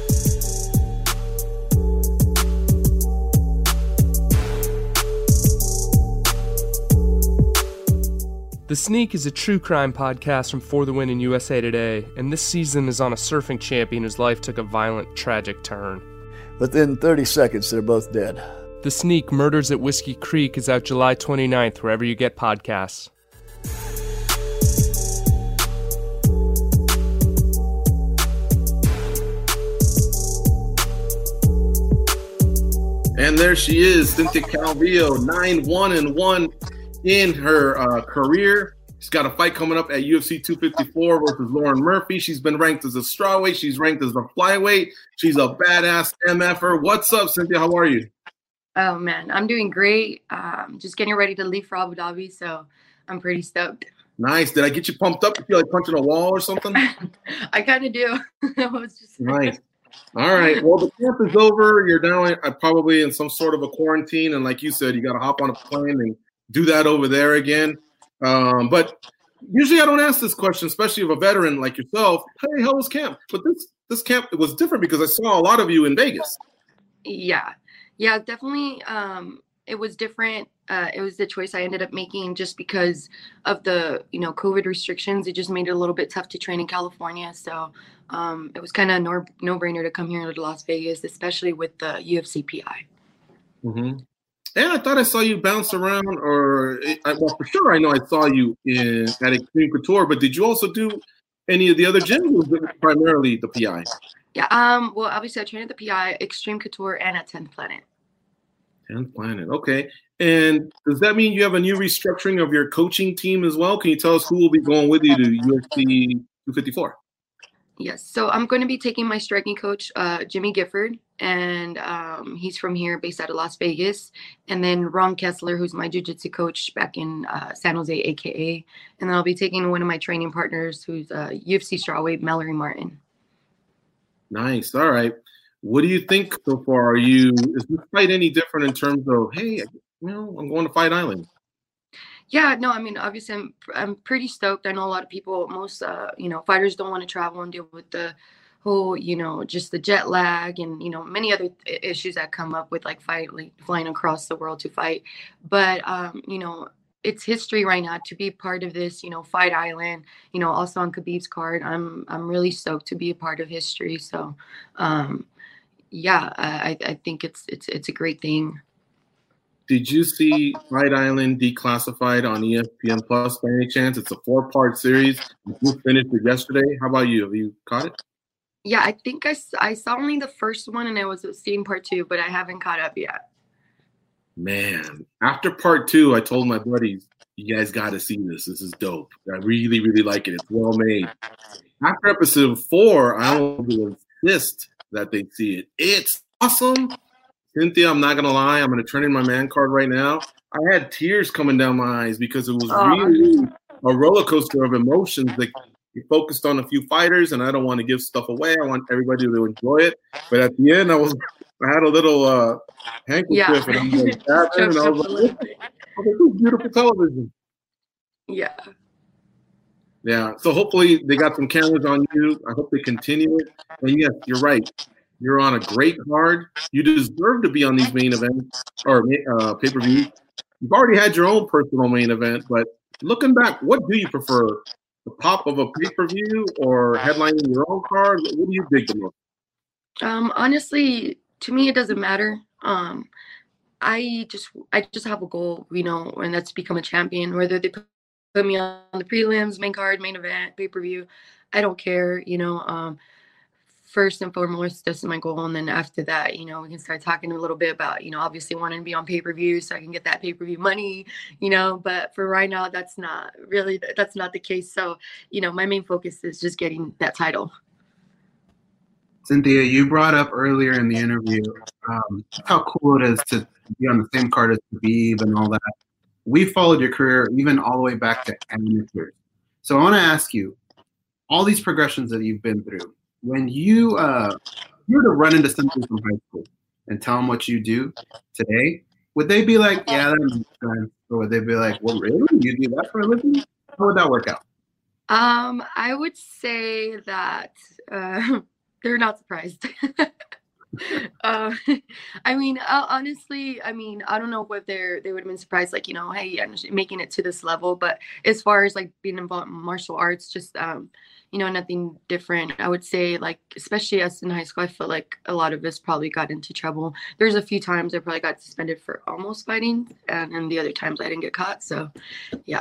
Speaker 7: The Sneak is a true crime podcast from For the Win and U S A Today, and this season is on a surfing champion whose life took a violent, tragic turn.
Speaker 8: Within thirty seconds, they're both dead.
Speaker 7: The Sneak, Murders at Whiskey Creek, is out July twenty-ninth, wherever you get podcasts.
Speaker 4: And there she is, Cynthia Calvillo, nine one and one in her uh, career. She's got a fight coming up at U F C two fifty-four versus Lauren Murphy. She's been ranked as a strawweight. She's ranked as a flyweight. She's a badass M F-er. What's up, Cynthia? How are you?
Speaker 9: Oh, man, I'm doing great. Um, just getting ready to leave for Abu Dhabi, so I'm pretty stoked.
Speaker 4: Nice. Did I get you pumped up? You feel like punching a wall or something?
Speaker 9: I kind of do. I was just
Speaker 4: nice. All right. Well, the camp is over. You're now in, uh, probably in some sort of a quarantine, and like you said, you got to hop on a plane and do that over there again. Um, but usually I don't ask this question, especially of a veteran like yourself. Hey, how was camp? But this this camp it was different because I saw a lot of you in Vegas.
Speaker 9: Yeah. Yeah, definitely. Um, it was different Uh, it was the choice I ended up making just because of the, you know, COVID restrictions. It just made it a little bit tough to train in California. So um, it was kind of no no-brainer to come here to Las Vegas, especially with the U F C P I.
Speaker 4: Mm-hmm. And I thought I saw you bounce around, or I, well, for sure I know I saw you in at Extreme Couture, but did you also do any of the other gyms, or was it primarily the P I?
Speaker 9: Yeah, um, well, obviously I trained at the P I, Extreme Couture, and at tenth Planet.
Speaker 4: tenth Planet, okay. And does that mean you have a new restructuring of your coaching team as well? Can you tell us who will be going with you to U F C two fifty-four?
Speaker 9: Yes, so I'm going to be taking my striking coach, uh, Jimmy Gifford, and um, he's from here, based out of Las Vegas. And then Ron Kessler, who's my jiu-jitsu coach back in uh, San Jose, A K A. And then I'll be taking one of my training partners, who's uh, U F C strawweight, Mallory Martin.
Speaker 4: Nice. All right. What do you think so far? Are you is this fight any different in terms of, hey, you know, I'm going to Fight Island?
Speaker 9: Yeah, no, I mean, obviously, I'm I'm pretty stoked. I know a lot of people, most, uh, you know, fighters don't want to travel and deal with the whole, you know, just the jet lag and, you know, many other issues that come up with like fight, like flying across the world to fight. But, um, you know, it's history right now to be part of this, you know, Fight Island, you know, also on Khabib's card. I'm I'm really stoked to be a part of history. So, um, yeah, I I think it's it's it's a great thing.
Speaker 4: Did you see Fight Island declassified on E S P N Plus by any chance? It's a four-part series. You finished it yesterday. How about you? Have you caught it?
Speaker 9: Yeah, I think I, I saw only the first one, and I was seeing part two, but I haven't caught up yet.
Speaker 4: Man, after part two, I told my buddies, you guys got to see this. This is dope. I really, really like it. It's well made. After episode four, I don't insist that they see it. It's awesome. Cynthia, I'm not going to lie. I'm going to turn in my man card right now. I had tears coming down my eyes because it was
Speaker 9: oh.
Speaker 4: really a roller coaster of emotions. Like, you focused on a few fighters, and I don't want to give stuff away. I want everybody to enjoy it. But at the end, I was I had a little uh, handkerchief,
Speaker 9: yeah.
Speaker 4: and I'm like, and I was like, oh, this is beautiful television.
Speaker 9: Yeah.
Speaker 4: Yeah. So hopefully they got some cameras on you. I hope they continue it. And yes, you're right. You're on a great card. You deserve to be on these main events or uh, pay-per-views. You've already had your own personal main event, but looking back, what do you prefer? The pop of a pay-per-view or headlining your own card? What do you dig the most?
Speaker 9: Um, honestly, to me, it doesn't matter. Um, I just, I just have a goal, you know, and that's to become a champion. Whether they put me on the prelims, main card, main event, pay-per-view, I don't care. You know, um, first and foremost, this is my goal, and then after that, you know, we can start talking a little bit about, you know, obviously wanting to be on pay-per-view so I can get that pay-per-view money, you know. But for right now, that's not really, that's not the case. So, you know, my main focus is just getting that title.
Speaker 6: Cynthia, you brought up earlier in the interview um, how cool it is to be on the same card as Khabib and all that. We followed your career even all the way back to amateurs. So I want to ask you, all these progressions that you've been through, when you uh, you were to run into somebody from high school and tell them what you do today, would they be like, yeah, that makes sense? Or would they be like, well, really? You do that for a living? How would that work out?
Speaker 9: Um, I would say that uh, they're not surprised. uh, I mean, uh, honestly, I mean, I don't know if they're, they would have been surprised, like, you know, hey, I'm making it to this level. But as far as like being involved in martial arts, just, um, you know, nothing different. I would say, like, especially us in high school, I feel like a lot of us probably got into trouble. There's a few times I probably got suspended for almost fighting, and, and the other times I didn't get caught. So, yeah.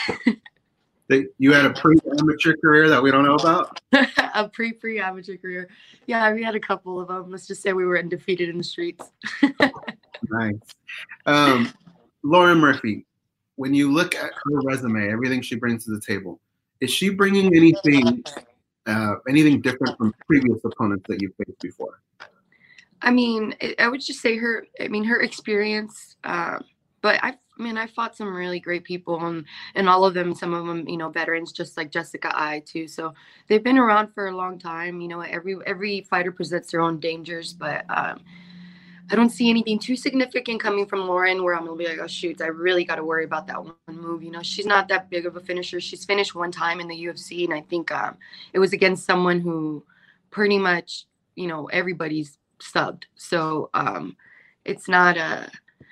Speaker 6: You had a pre-amateur career that we don't know about?
Speaker 9: A pre-pre amateur career. Yeah, we had a couple of them. Let's just say we were undefeated in the streets.
Speaker 6: Nice. Um, Lauren Murphy, when you look at her resume, everything she brings to the table, is she bringing anything uh, anything different from previous opponents that you've faced before?
Speaker 9: I mean, I would just say her, I mean, her experience, uh, but I I mean, I fought some really great people, and, and all of them, some of them, you know, veterans, just like Jessica Ai too. So they've been around for a long time. You know, every every fighter presents their own dangers, but um, I don't see anything too significant coming from Lauren where I'm going to be like, oh, shoot, I really got to worry about that one move. You know, she's not that big of a finisher. She's finished one time in the U F C, and I think um, it was against someone who pretty much, you know, everybody's subbed. So um, it's not a...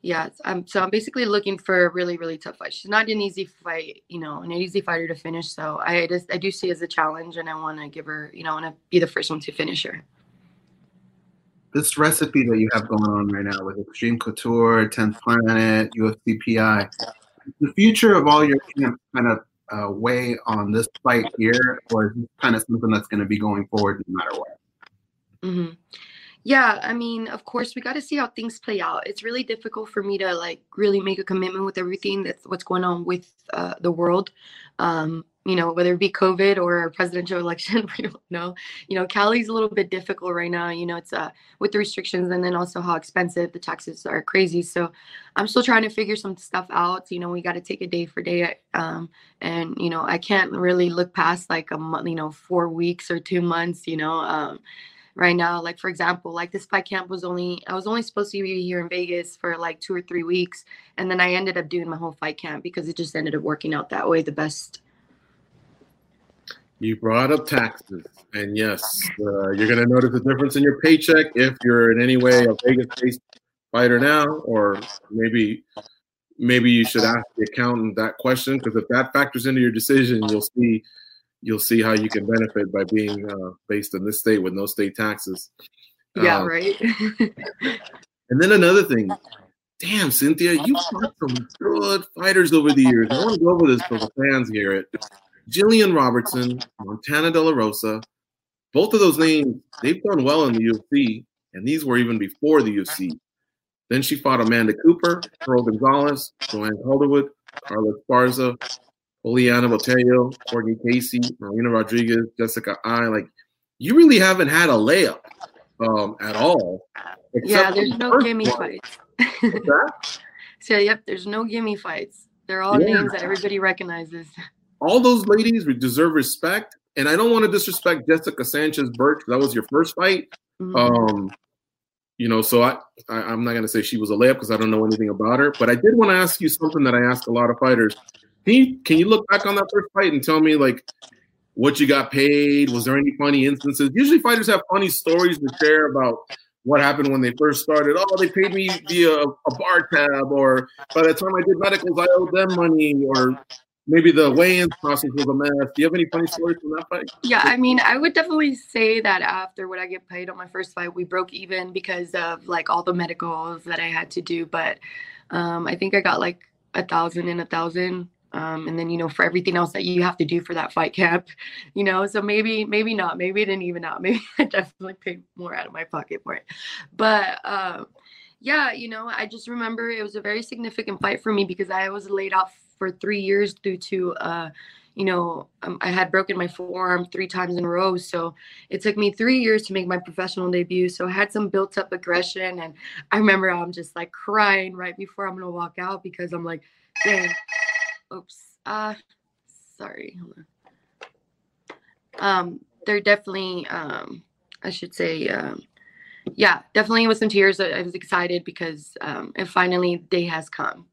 Speaker 9: Yeah, um, so I'm basically looking for a really, really tough fight. She's not an easy fight, you know, an easy fighter to finish. So I just, I do see it as a challenge, and I want to give her, you know, I want to be the first one to finish her.
Speaker 6: This recipe that you have going on right now with Extreme Couture, tenth Planet, U F C P I, the future of all your camps kind of uh, weigh on this fight here, or is this kind of something that's going to be going forward no matter what?
Speaker 9: Mm-hmm. Yeah, I mean, of course, we got to see how things play out. It's really difficult for me to like really make a commitment with everything that's what's going on with uh, the world. Um, you know, whether it be COVID or a presidential election, we don't know. You know, Cali's a little bit difficult right now. You know, it's uh, with the restrictions, and then also how expensive the taxes are crazy. So I'm still trying to figure some stuff out. You know, we got to take it day for day. Um, and, you know, I can't really look past like a month, you know, four weeks or two months, you know, um, right now. Like, for example, like this fight camp was only, I was only supposed to be here in Vegas for like two or three weeks. And then I ended up doing my whole fight camp because it just ended up working out that way the best.
Speaker 4: You brought up taxes, and yes, uh, you're going to notice a difference in your paycheck if you're in any way a Vegas-based fighter now, or maybe maybe you should ask the accountant that question, because if that factors into your decision, you'll see you'll see how you can benefit by being uh, based in this state with no state taxes.
Speaker 9: Yeah,
Speaker 4: um,
Speaker 9: right.
Speaker 4: And then another thing, damn, Cynthia, you fought some good fighters over the years. I want to go over this for the fans here. At Jillian Robertson, Montana De La Rosa, both of those names, they've done well in the U F C, and these were even before the U F C. Then she fought Amanda Cooper, Pearl Gonzalez, Joanne Calderwood, Carla Esparza, Juliana Botello, Courtney Casey, Marina Rodriguez, Jessica Ai. Like, you really haven't had a layup um, at all.
Speaker 9: Yeah, there's no gimme
Speaker 4: one.
Speaker 9: fights.
Speaker 4: What's that?
Speaker 9: So, yep, there's no gimme fights. They're all
Speaker 4: Yeah.
Speaker 9: names that everybody recognizes.
Speaker 4: All those ladies deserve respect, and I don't want to disrespect Jessica Sanchez Birch. That was your first fight.
Speaker 9: Mhm.
Speaker 4: Um, you know, so I, I I'm not gonna say she was a layup because I don't know anything about her. But I did want to ask you something that I ask a lot of fighters. Can you can you look back on that first fight and tell me like what you got paid? Was there any funny instances? Usually fighters have funny stories to share about what happened when they first started. Oh, they paid me via a, a bar tab, or by the time I did medicals, I owed them money, or maybe the weigh-in process was a mess. Do you have any funny stories from that fight?
Speaker 9: Yeah, I mean, I would definitely say that after what I get paid on my first fight, we broke even because of like all the medicals that I had to do. But um, I think I got like a thousand and a thousand. Um, and then, you know, for everything else that you have to do for that fight camp, you know, so maybe, maybe not, maybe it didn't even out. Maybe I definitely paid more out of my pocket for it. But um, yeah, you know, I just remember it was a very significant fight for me because I was laid off for three years due to, uh, you know, um, I had broken my forearm three times in a row. So it took me three years to make my professional debut. So I had some built up aggression. And I remember I'm just like crying right before I'm going to walk out because I'm like, dang, oops, uh, sorry. Hold on. Um, they're definitely, um, I should say, um, yeah, definitely with some tears. I was excited because um, it finally day has come.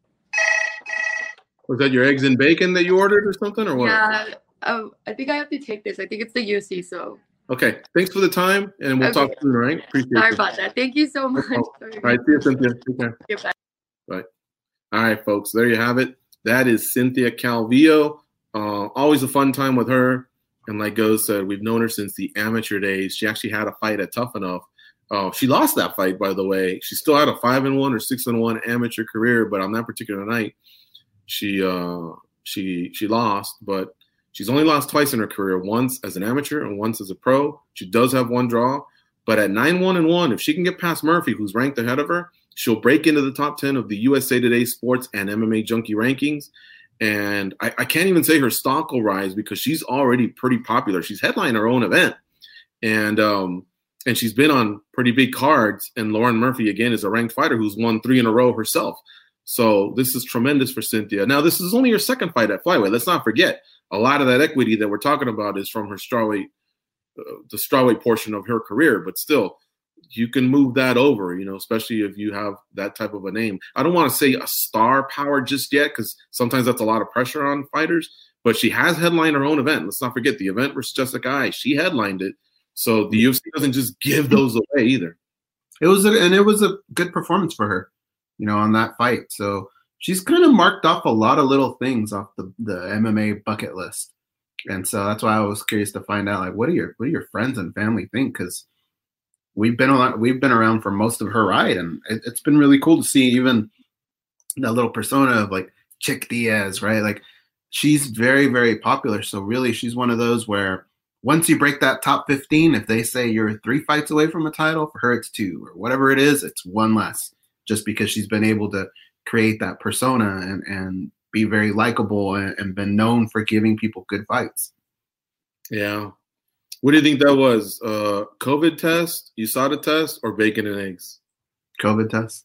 Speaker 4: Was that your eggs and bacon that you ordered or something, or what?
Speaker 9: Yeah. Oh, I think I have to take this. I think it's the U F C. So.
Speaker 4: Okay. Thanks for the time, and we'll
Speaker 9: Okay.
Speaker 4: talk soon, all right? Appreciate
Speaker 9: Sorry
Speaker 4: it.
Speaker 9: about that. Thank you so much.
Speaker 4: All right. See you, Cynthia. Take care.
Speaker 9: Goodbye.
Speaker 4: Bye. All right, folks. There you have it. That is Cynthia Calvillo. Uh, always a fun time with her. And like Go said, we've known her since the amateur days. She actually had a fight at Tough Enough. Uh, she lost that fight, by the way. She still had a five and one or six and one amateur career, but on that particular night, she uh, she she lost. But she's only lost twice in her career: once as an amateur and once as a pro. She does have one draw, but at nine one and one, if she can get past Murphy, who's ranked ahead of her, she'll break into the top ten of the U S A Today Sports and M M A Junkie rankings. And I, I can't even say her stock will rise because she's already pretty popular. She's headlining her own event. And um, and she's been on pretty big cards. And Lauren Murphy, again, is a ranked fighter who's won three in a row herself. So this is tremendous for Cynthia. Now, this is only her second fight at flyweight. Let's not forget, a lot of that equity that we're talking about is from her strawweight, uh, the strawweight portion of her career. But still, you can move that over, you know, especially if you have that type of a name. I don't want to say a star power just yet because sometimes that's a lot of pressure on fighters, but she has headlined her own event. Let's not forget the event versus Jessica Ai. She headlined it. So the U F C doesn't just give those away either.
Speaker 6: It was, a, and it was a good performance for her. you know, on that fight. So she's kind of marked off a lot of little things off the, the M M A bucket list. And so that's why I was curious to find out, like, what do your what do your friends and family think? Because we've been around, we've been around for most of her ride, and it, it's been really cool to see even that little persona of like Chick Diaz, right? Like, she's very, very popular. So really, she's one of those where once you break that top fifteen, if they say you're three fights away from a title, for her it's two, or whatever it is, it's one less, just because she's been able to create that persona and, and be very likable and, and been known for giving people good fights.
Speaker 4: Yeah. What do you think that was? Uh, COVID test, U S A D A test, or bacon and eggs?
Speaker 6: COVID test.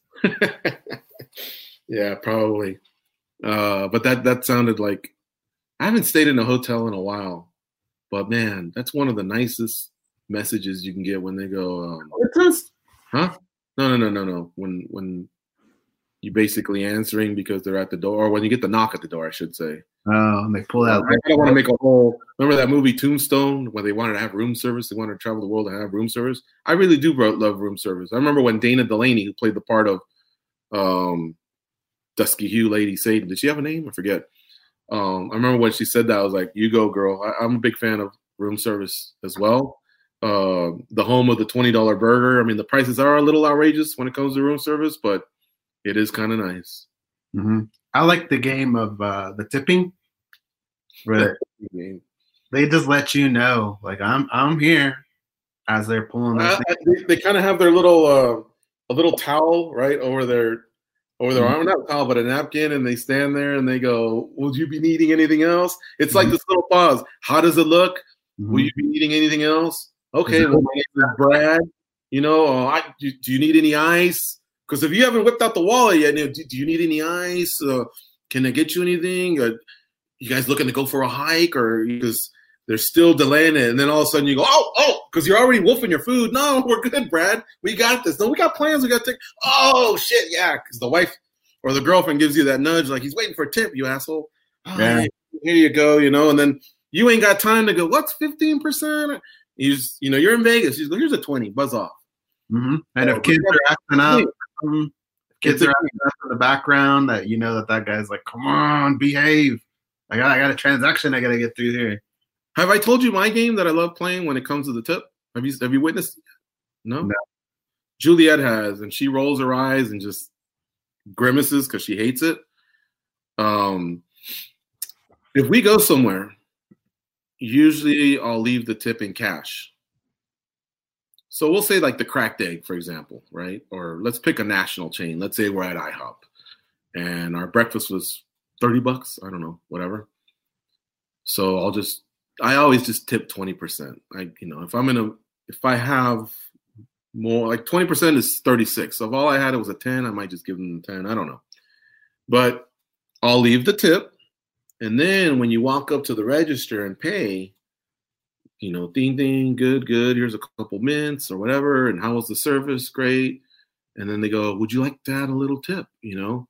Speaker 4: Yeah, probably. Uh, but that, that sounded like – I haven't stayed in a hotel in a while. But, man, that's one of the nicest messages you can get when they go um, –
Speaker 6: COVID test?
Speaker 4: Huh? No, no, no, no, no. When when you basically answering because they're at the door, or when you get the knock at the door, I should say.
Speaker 6: Oh, and they pull out.
Speaker 4: I don't want to make a whole. Remember that movie Tombstone, where they wanted to have room service? They wanted to travel the world and have room service. I really do love room service. I remember when Dana Delaney, who played the part of um, Dusky Hue Lady Satan, did she have a name? I forget. Um, I remember when she said that, I was like, "You go, girl." I, I'm a big fan of room service as well. Uh, the home of the twenty dollar burger. I mean, the prices are a little outrageous when it comes to room service, but it is kind of nice.
Speaker 6: Mm-hmm. I like the game of uh, the tipping, where they just let you know, like, I'm I'm here as they're pulling.
Speaker 4: Uh, they they kind of have their little uh, a little towel right over their over their mm-hmm. arm, not a towel, but a napkin, and they stand there and they go, "Would you be needing anything else?" It's mm-hmm. like this little pause. How does it look? Mm-hmm. Will you be needing anything else? Okay, well, my name is Brad. You know, uh, I, do, do you need any ice? Because if you haven't whipped out the wallet yet, do, do you need any ice? Uh, can I get you anything? Or you guys looking to go for a hike? Or because they're still delaying it, and then all of a sudden you go, oh, oh, because you're already wolfing your food. No, we're good, Brad. We got this. No, we got plans. We got to take. Oh shit, yeah. Because the wife or the girlfriend gives you that nudge, like he's waiting for a tip, you asshole. Oh, yeah. Here you go, you know, and then you ain't got time to go. What's fifteen percent? You just, you know, you're in Vegas. You go, here's a twenty. Buzz off.
Speaker 6: Mm-hmm. And if kids are acting up, um, kids are acting up in the background, that you know that that guy's like, come on, behave. I got, I got a transaction I got to get through here.
Speaker 4: Have I told you my game that I love playing when it comes to the tip? Have you, have you witnessed? No? No. Juliet has, and she rolls her eyes and just grimaces because she hates it. Um, if we go somewhere, usually I'll leave the tip in cash. So we'll say like the Cracked Egg, for example, right? Or let's pick a national chain. Let's say we're at IHOP and our breakfast was thirty bucks. I don't know, whatever. So I'll just, I always just tip twenty percent. I, you know, if I'm in a, if I have more, like twenty percent is thirty-six. So if all I had it was a ten, I might just give them the ten. I don't know. But I'll leave the tip. And then when you walk up to the register and pay, you know, ding, ding, good, good. Here's a couple mints or whatever. And how was the service? Great. And then they go, would you like to add a little tip, you know?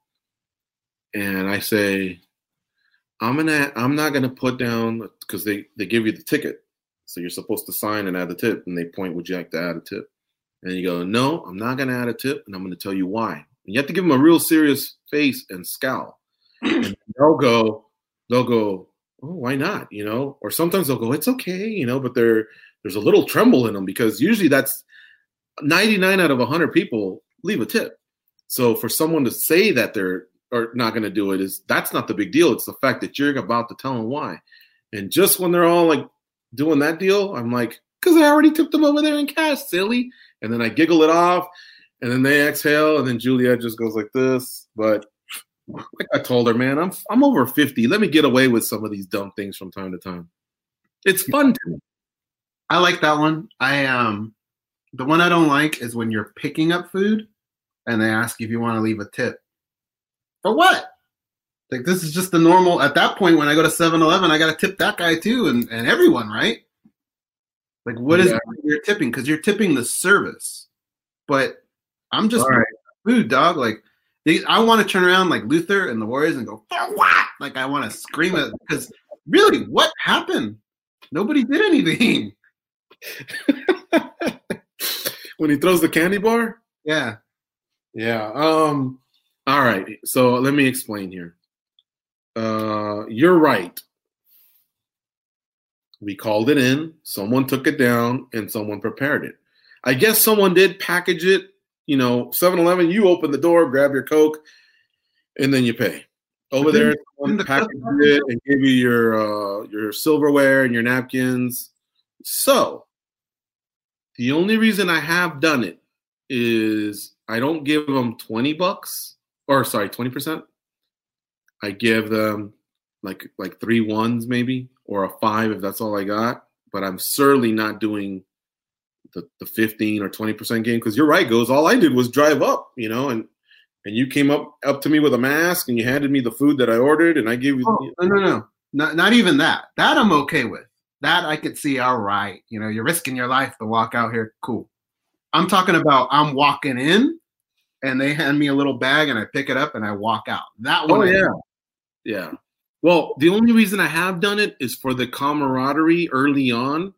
Speaker 4: And I say, I'm gonna, I'm not going to put down, because they, they give you the ticket. So you're supposed to sign and add the tip. And they point, would you like to add a tip? And you go, no, I'm not going to add a tip. And I'm going to tell you why. And you have to give them a real serious face and scowl. And they'll go, they'll go, oh, why not? You know, or sometimes they'll go, it's okay, you know, but there, there's a little tremble in them, because usually that's ninety-nine out of one hundred people leave a tip. So for someone to say that they're or not going to do it, is that's not the big deal. It's the fact that you're about to tell them why. And just when they're all like doing that deal, I'm like, because I already tipped them over there in cash, silly. And then I giggle it off, and then they exhale, and then Juliet just goes like this. But like I told her, man, I'm I'm over fifty. Let me get away with some of these dumb things from time to time. It's fun to me.
Speaker 6: I like that one. I um, the one I don't like is when you're picking up food and they ask you if you want to leave a tip. For what? Like, this is just the normal. At that point, when I go to seven eleven, I got to tip that guy too, and, and everyone, right? Like, what is
Speaker 4: Yeah.
Speaker 6: it you're tipping? Because you're tipping the service. But I'm just
Speaker 4: All right.
Speaker 6: food, dog. Like, they, I want to turn around like Luther and the Warriors and go, for what? Like, I want to scream it, because really, what happened? Nobody did anything.
Speaker 4: When he throws the candy bar?
Speaker 6: Yeah.
Speaker 4: Yeah. Um, All right. So let me explain here. Uh, you're right. We called it in. Someone took it down, and someone prepared it. I guess someone did package it. You know, seven eleven, you open the door, grab your Coke, and then you pay. Over there, someone packaged it and gave you your uh, your silverware and your napkins. So the only reason I have done it is I don't give them twenty bucks, or sorry, twenty percent. I give them like like three ones maybe, or a five if that's all I got. But I'm certainly not doing the, the fifteen or twenty percent game, because you're right, Goes. All I did was drive up, you know, and and you came up up to me with a mask and you handed me the food that I ordered, and I gave you.
Speaker 6: Oh, no, no, no, not not even that. That I'm okay with. That I could see. All right, you know, you're risking your life to walk out here. Cool. I'm talking about I'm walking in, and they hand me a little bag, and I pick it up and I walk out. That one.
Speaker 4: Oh
Speaker 6: I
Speaker 4: yeah, yeah. Well, the only reason I have done it is for the camaraderie early on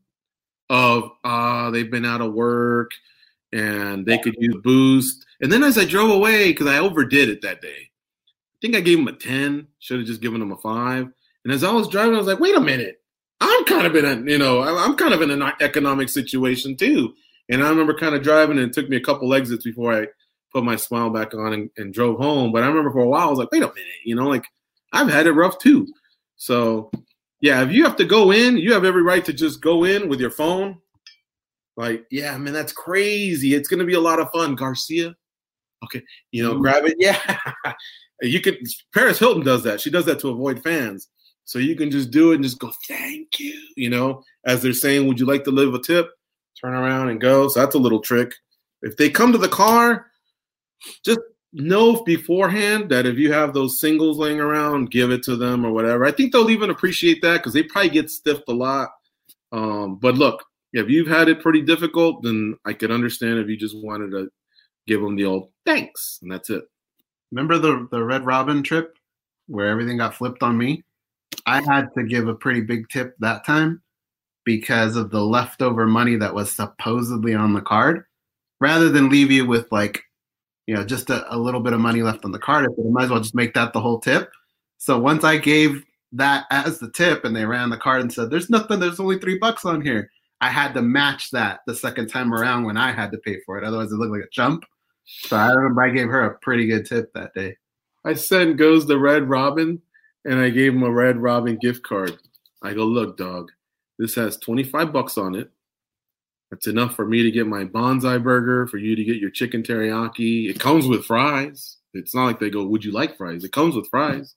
Speaker 4: of uh, they've been out of work and they could use boost. And then as I drove away, because I overdid it that day, I think I gave them a ten. Should have just given them a five. And as I was driving, I was like, wait a minute. I'm kind of in a, you know, I'm kind of in an economic situation too. And I remember kind of driving, and it took me a couple exits before I put my smile back on and, and drove home. But I remember for a while, I was like, wait a minute, you know, like I've had it rough too. So yeah, if you have to go in, you have every right to just go in with your phone. Like, yeah, man, that's crazy. It's going to be a lot of fun. Garcia. Okay. You know, mm-hmm. Grab it. Yeah. You could, Paris Hilton does that. She does that to avoid fans. So you can just do it and just go, thank you, you know, as they're saying, would you like to leave a tip? Turn around and go. So that's a little trick. If they come to the car, just know beforehand that if you have those singles laying around, give it to them or whatever. I think they'll even appreciate that because they probably get stiffed a lot. Um, but look, if you've had it pretty difficult, then I could understand if you just wanted to give them the old thanks, and that's it.
Speaker 6: Remember the, the Red Robin trip where everything got flipped on me? I had to give a pretty big tip that time because of the leftover money that was supposedly on the card. Rather than leave you with like, you know, just a, a little bit of money left on the card, I might as well just make that the whole tip. So once I gave that as the tip and they ran the card and said, there's nothing, there's only three bucks on here, I had to match that the second time around when I had to pay for it. Otherwise it looked like a chump. So I remember I gave her a pretty good tip that day.
Speaker 4: I sent Goes the Red Robin, and I gave him a Red Robin gift card. I go, look, dog, this has twenty-five bucks on it. That's enough for me to get my bonsai burger, for you to get your chicken teriyaki. It comes with fries. It's not like they go, would you like fries? It comes with fries.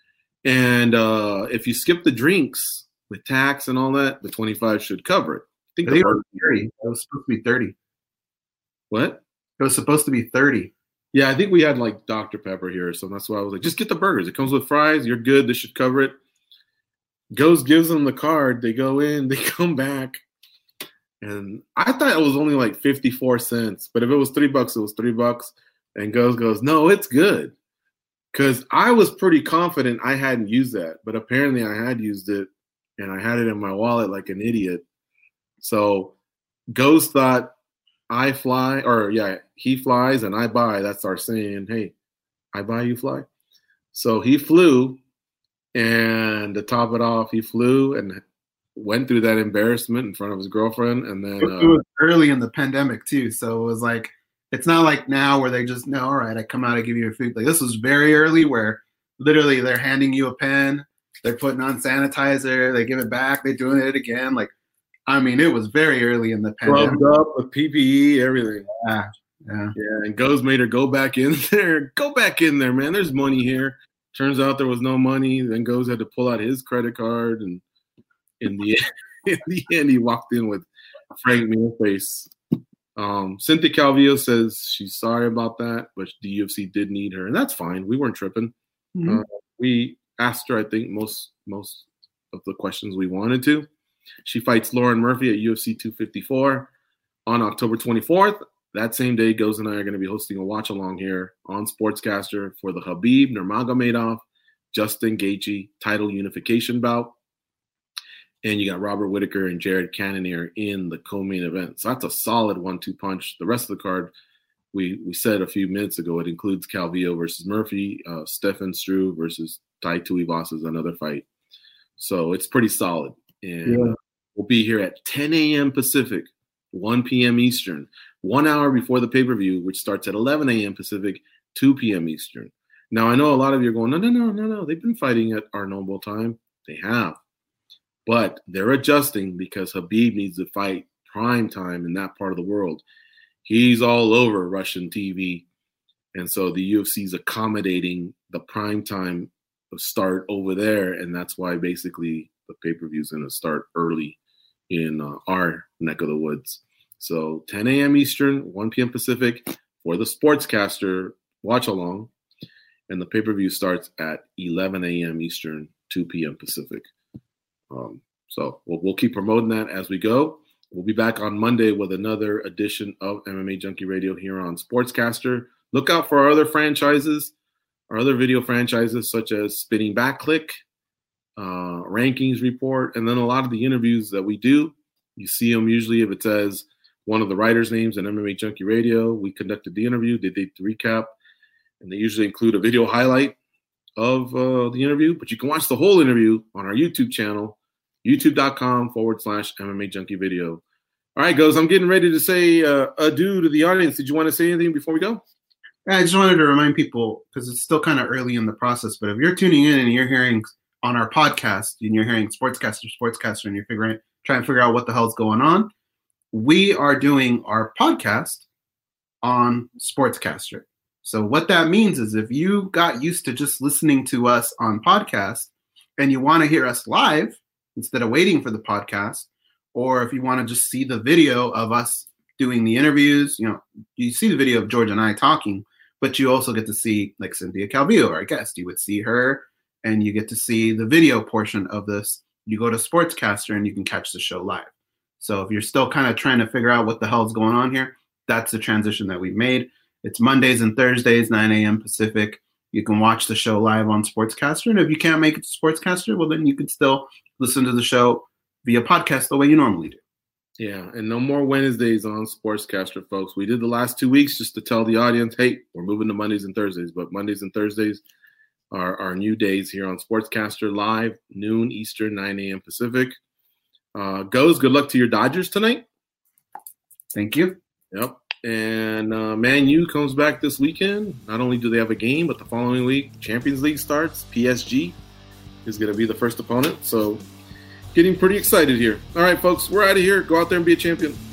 Speaker 4: And uh, if you skip the drinks with tax and all that, the twenty-five should cover it. I think
Speaker 6: I think it was thirty. It was supposed to be thirty.
Speaker 4: What?
Speaker 6: It was supposed to be thirty.
Speaker 4: Yeah, I think we had like Doctor Pepper here, so that's why I was like, just get the burgers. It comes with fries. You're good. This should cover it. Goes gives them the card. They go in. They come back. And I thought it was only like fifty-four cents. But if it was three bucks, it was three bucks. And Goes goes, no, it's good. Because I was pretty confident I hadn't used that. But apparently I had used it. And I had it in my wallet like an idiot. So Goes thought I fly, or yeah, he flies and I buy. That's our saying. Hey, I buy, you fly. So he flew. And to top it off, he flew and went through that embarrassment in front of his girlfriend. And then
Speaker 6: uh, it was early in the pandemic too. So it was like, it's not like now where they just know, all right, I come out, I give you your food. Like this was very early where literally they're handing you a pen, they're putting on sanitizer, they give it back, they're doing it again. Like, I mean, it was very early in the pandemic.
Speaker 4: Clubbed up with P P E, everything.
Speaker 6: Yeah, yeah.
Speaker 4: Yeah, and Goes made her go back in there. Go back in there, man. There's money here. Turns out there was no money. Then Goes had to pull out his credit card, and in the in the end, he walked in with Frank Mealface. Um, Cynthia Calvillo says she's sorry about that, but the U F C did need her, and that's fine. We weren't tripping. Mm-hmm. Uh, we asked her, I think, most most of the questions we wanted to. She fights Lauren Murphy at U F C two fifty-four on October twenty-fourth. That same day, Goes and I are going to be hosting a watch-along here on Sportscaster for the Khabib Nurmagomedov Justin Gaethje title unification bout. And you got Robert Whittaker and Jared Cannonier in the co-main event. So that's a solid one two punch. The rest of the card we we said a few minutes ago, it includes Calvillo versus Murphy, uh, Stefan Struve versus Tai Tuivasa is another fight. So it's pretty solid. And yeah. We'll be here at ten a.m. Pacific, one p.m. Eastern, one hour before the pay-per-view, which starts at eleven a.m. Pacific, two p.m. Eastern. Now, I know a lot of you are going, no, no, no, no, no. They've been fighting at our normal time. They have. But they're adjusting because Khabib needs to fight prime time in that part of the world. He's all over Russian T V. And so the U F C is accommodating the prime time start over there. And that's why basically the pay-per-view is going to start early in uh, our neck of the woods. So ten a.m. Eastern, one p.m. Pacific for the Sportscaster watch along. And the pay-per-view starts at eleven a.m. Eastern, two p.m. Pacific. Um, so we'll, we'll keep promoting that as we go. We'll be back on Monday with another edition of M M A Junkie Radio here on Sportscaster. Look out for our other franchises, our other video franchises such as Spinning Back Click, uh, Rankings Report, and then a lot of the interviews that we do. You see them usually if it says one of the writers' names in M M A Junkie Radio. We conducted the interview, did the recap, and they usually include a video highlight of uh, the interview. But you can watch the whole interview on our YouTube channel, youtube.com forward slash MMA Junkie Video. All right, Goes, I'm getting ready to say uh, adieu to the audience. Did you want to say anything before we go?
Speaker 6: Yeah, I just wanted to remind people, because it's still kind of early in the process, but if you're tuning in and you're hearing on our podcast and you're hearing Sportscaster, Sportscaster, and you're figuring, trying to figure out what the hell's going on, we are doing our podcast on Sportscaster. So what that means is if you got used to just listening to us on podcast and you want to hear us live instead of waiting for the podcast, or if you want to just see the video of us doing the interviews, you know, you see the video of George and I talking, but you also get to see like Cynthia Calvillo, our guest. You would see her and you get to see the video portion of this. You go to Sportscaster and you can catch the show live. So if you're still kind of trying to figure out what the hell's going on here, that's the transition that we've made. It's Mondays and Thursdays, nine a.m. Pacific. You can watch the show live on Sportscaster. And if you can't make it to Sportscaster, well, then you can still listen to the show via podcast the way you normally do.
Speaker 4: Yeah, and no more Wednesdays on Sportscaster, folks. We did the last two weeks just to tell the audience, hey, we're moving to Mondays and Thursdays. But Mondays and Thursdays are our new days here on Sportscaster live, noon Eastern, nine a.m. Pacific. Uh, Goes, good luck to your Dodgers tonight.
Speaker 6: Thank you.
Speaker 4: Yep. And uh, Man U comes back this weekend. Not only do they have a game, but the following week, Champions League starts. P S G is going to be the first opponent. So getting pretty excited here. All right, folks, we're out of here. Go out there and be a champion.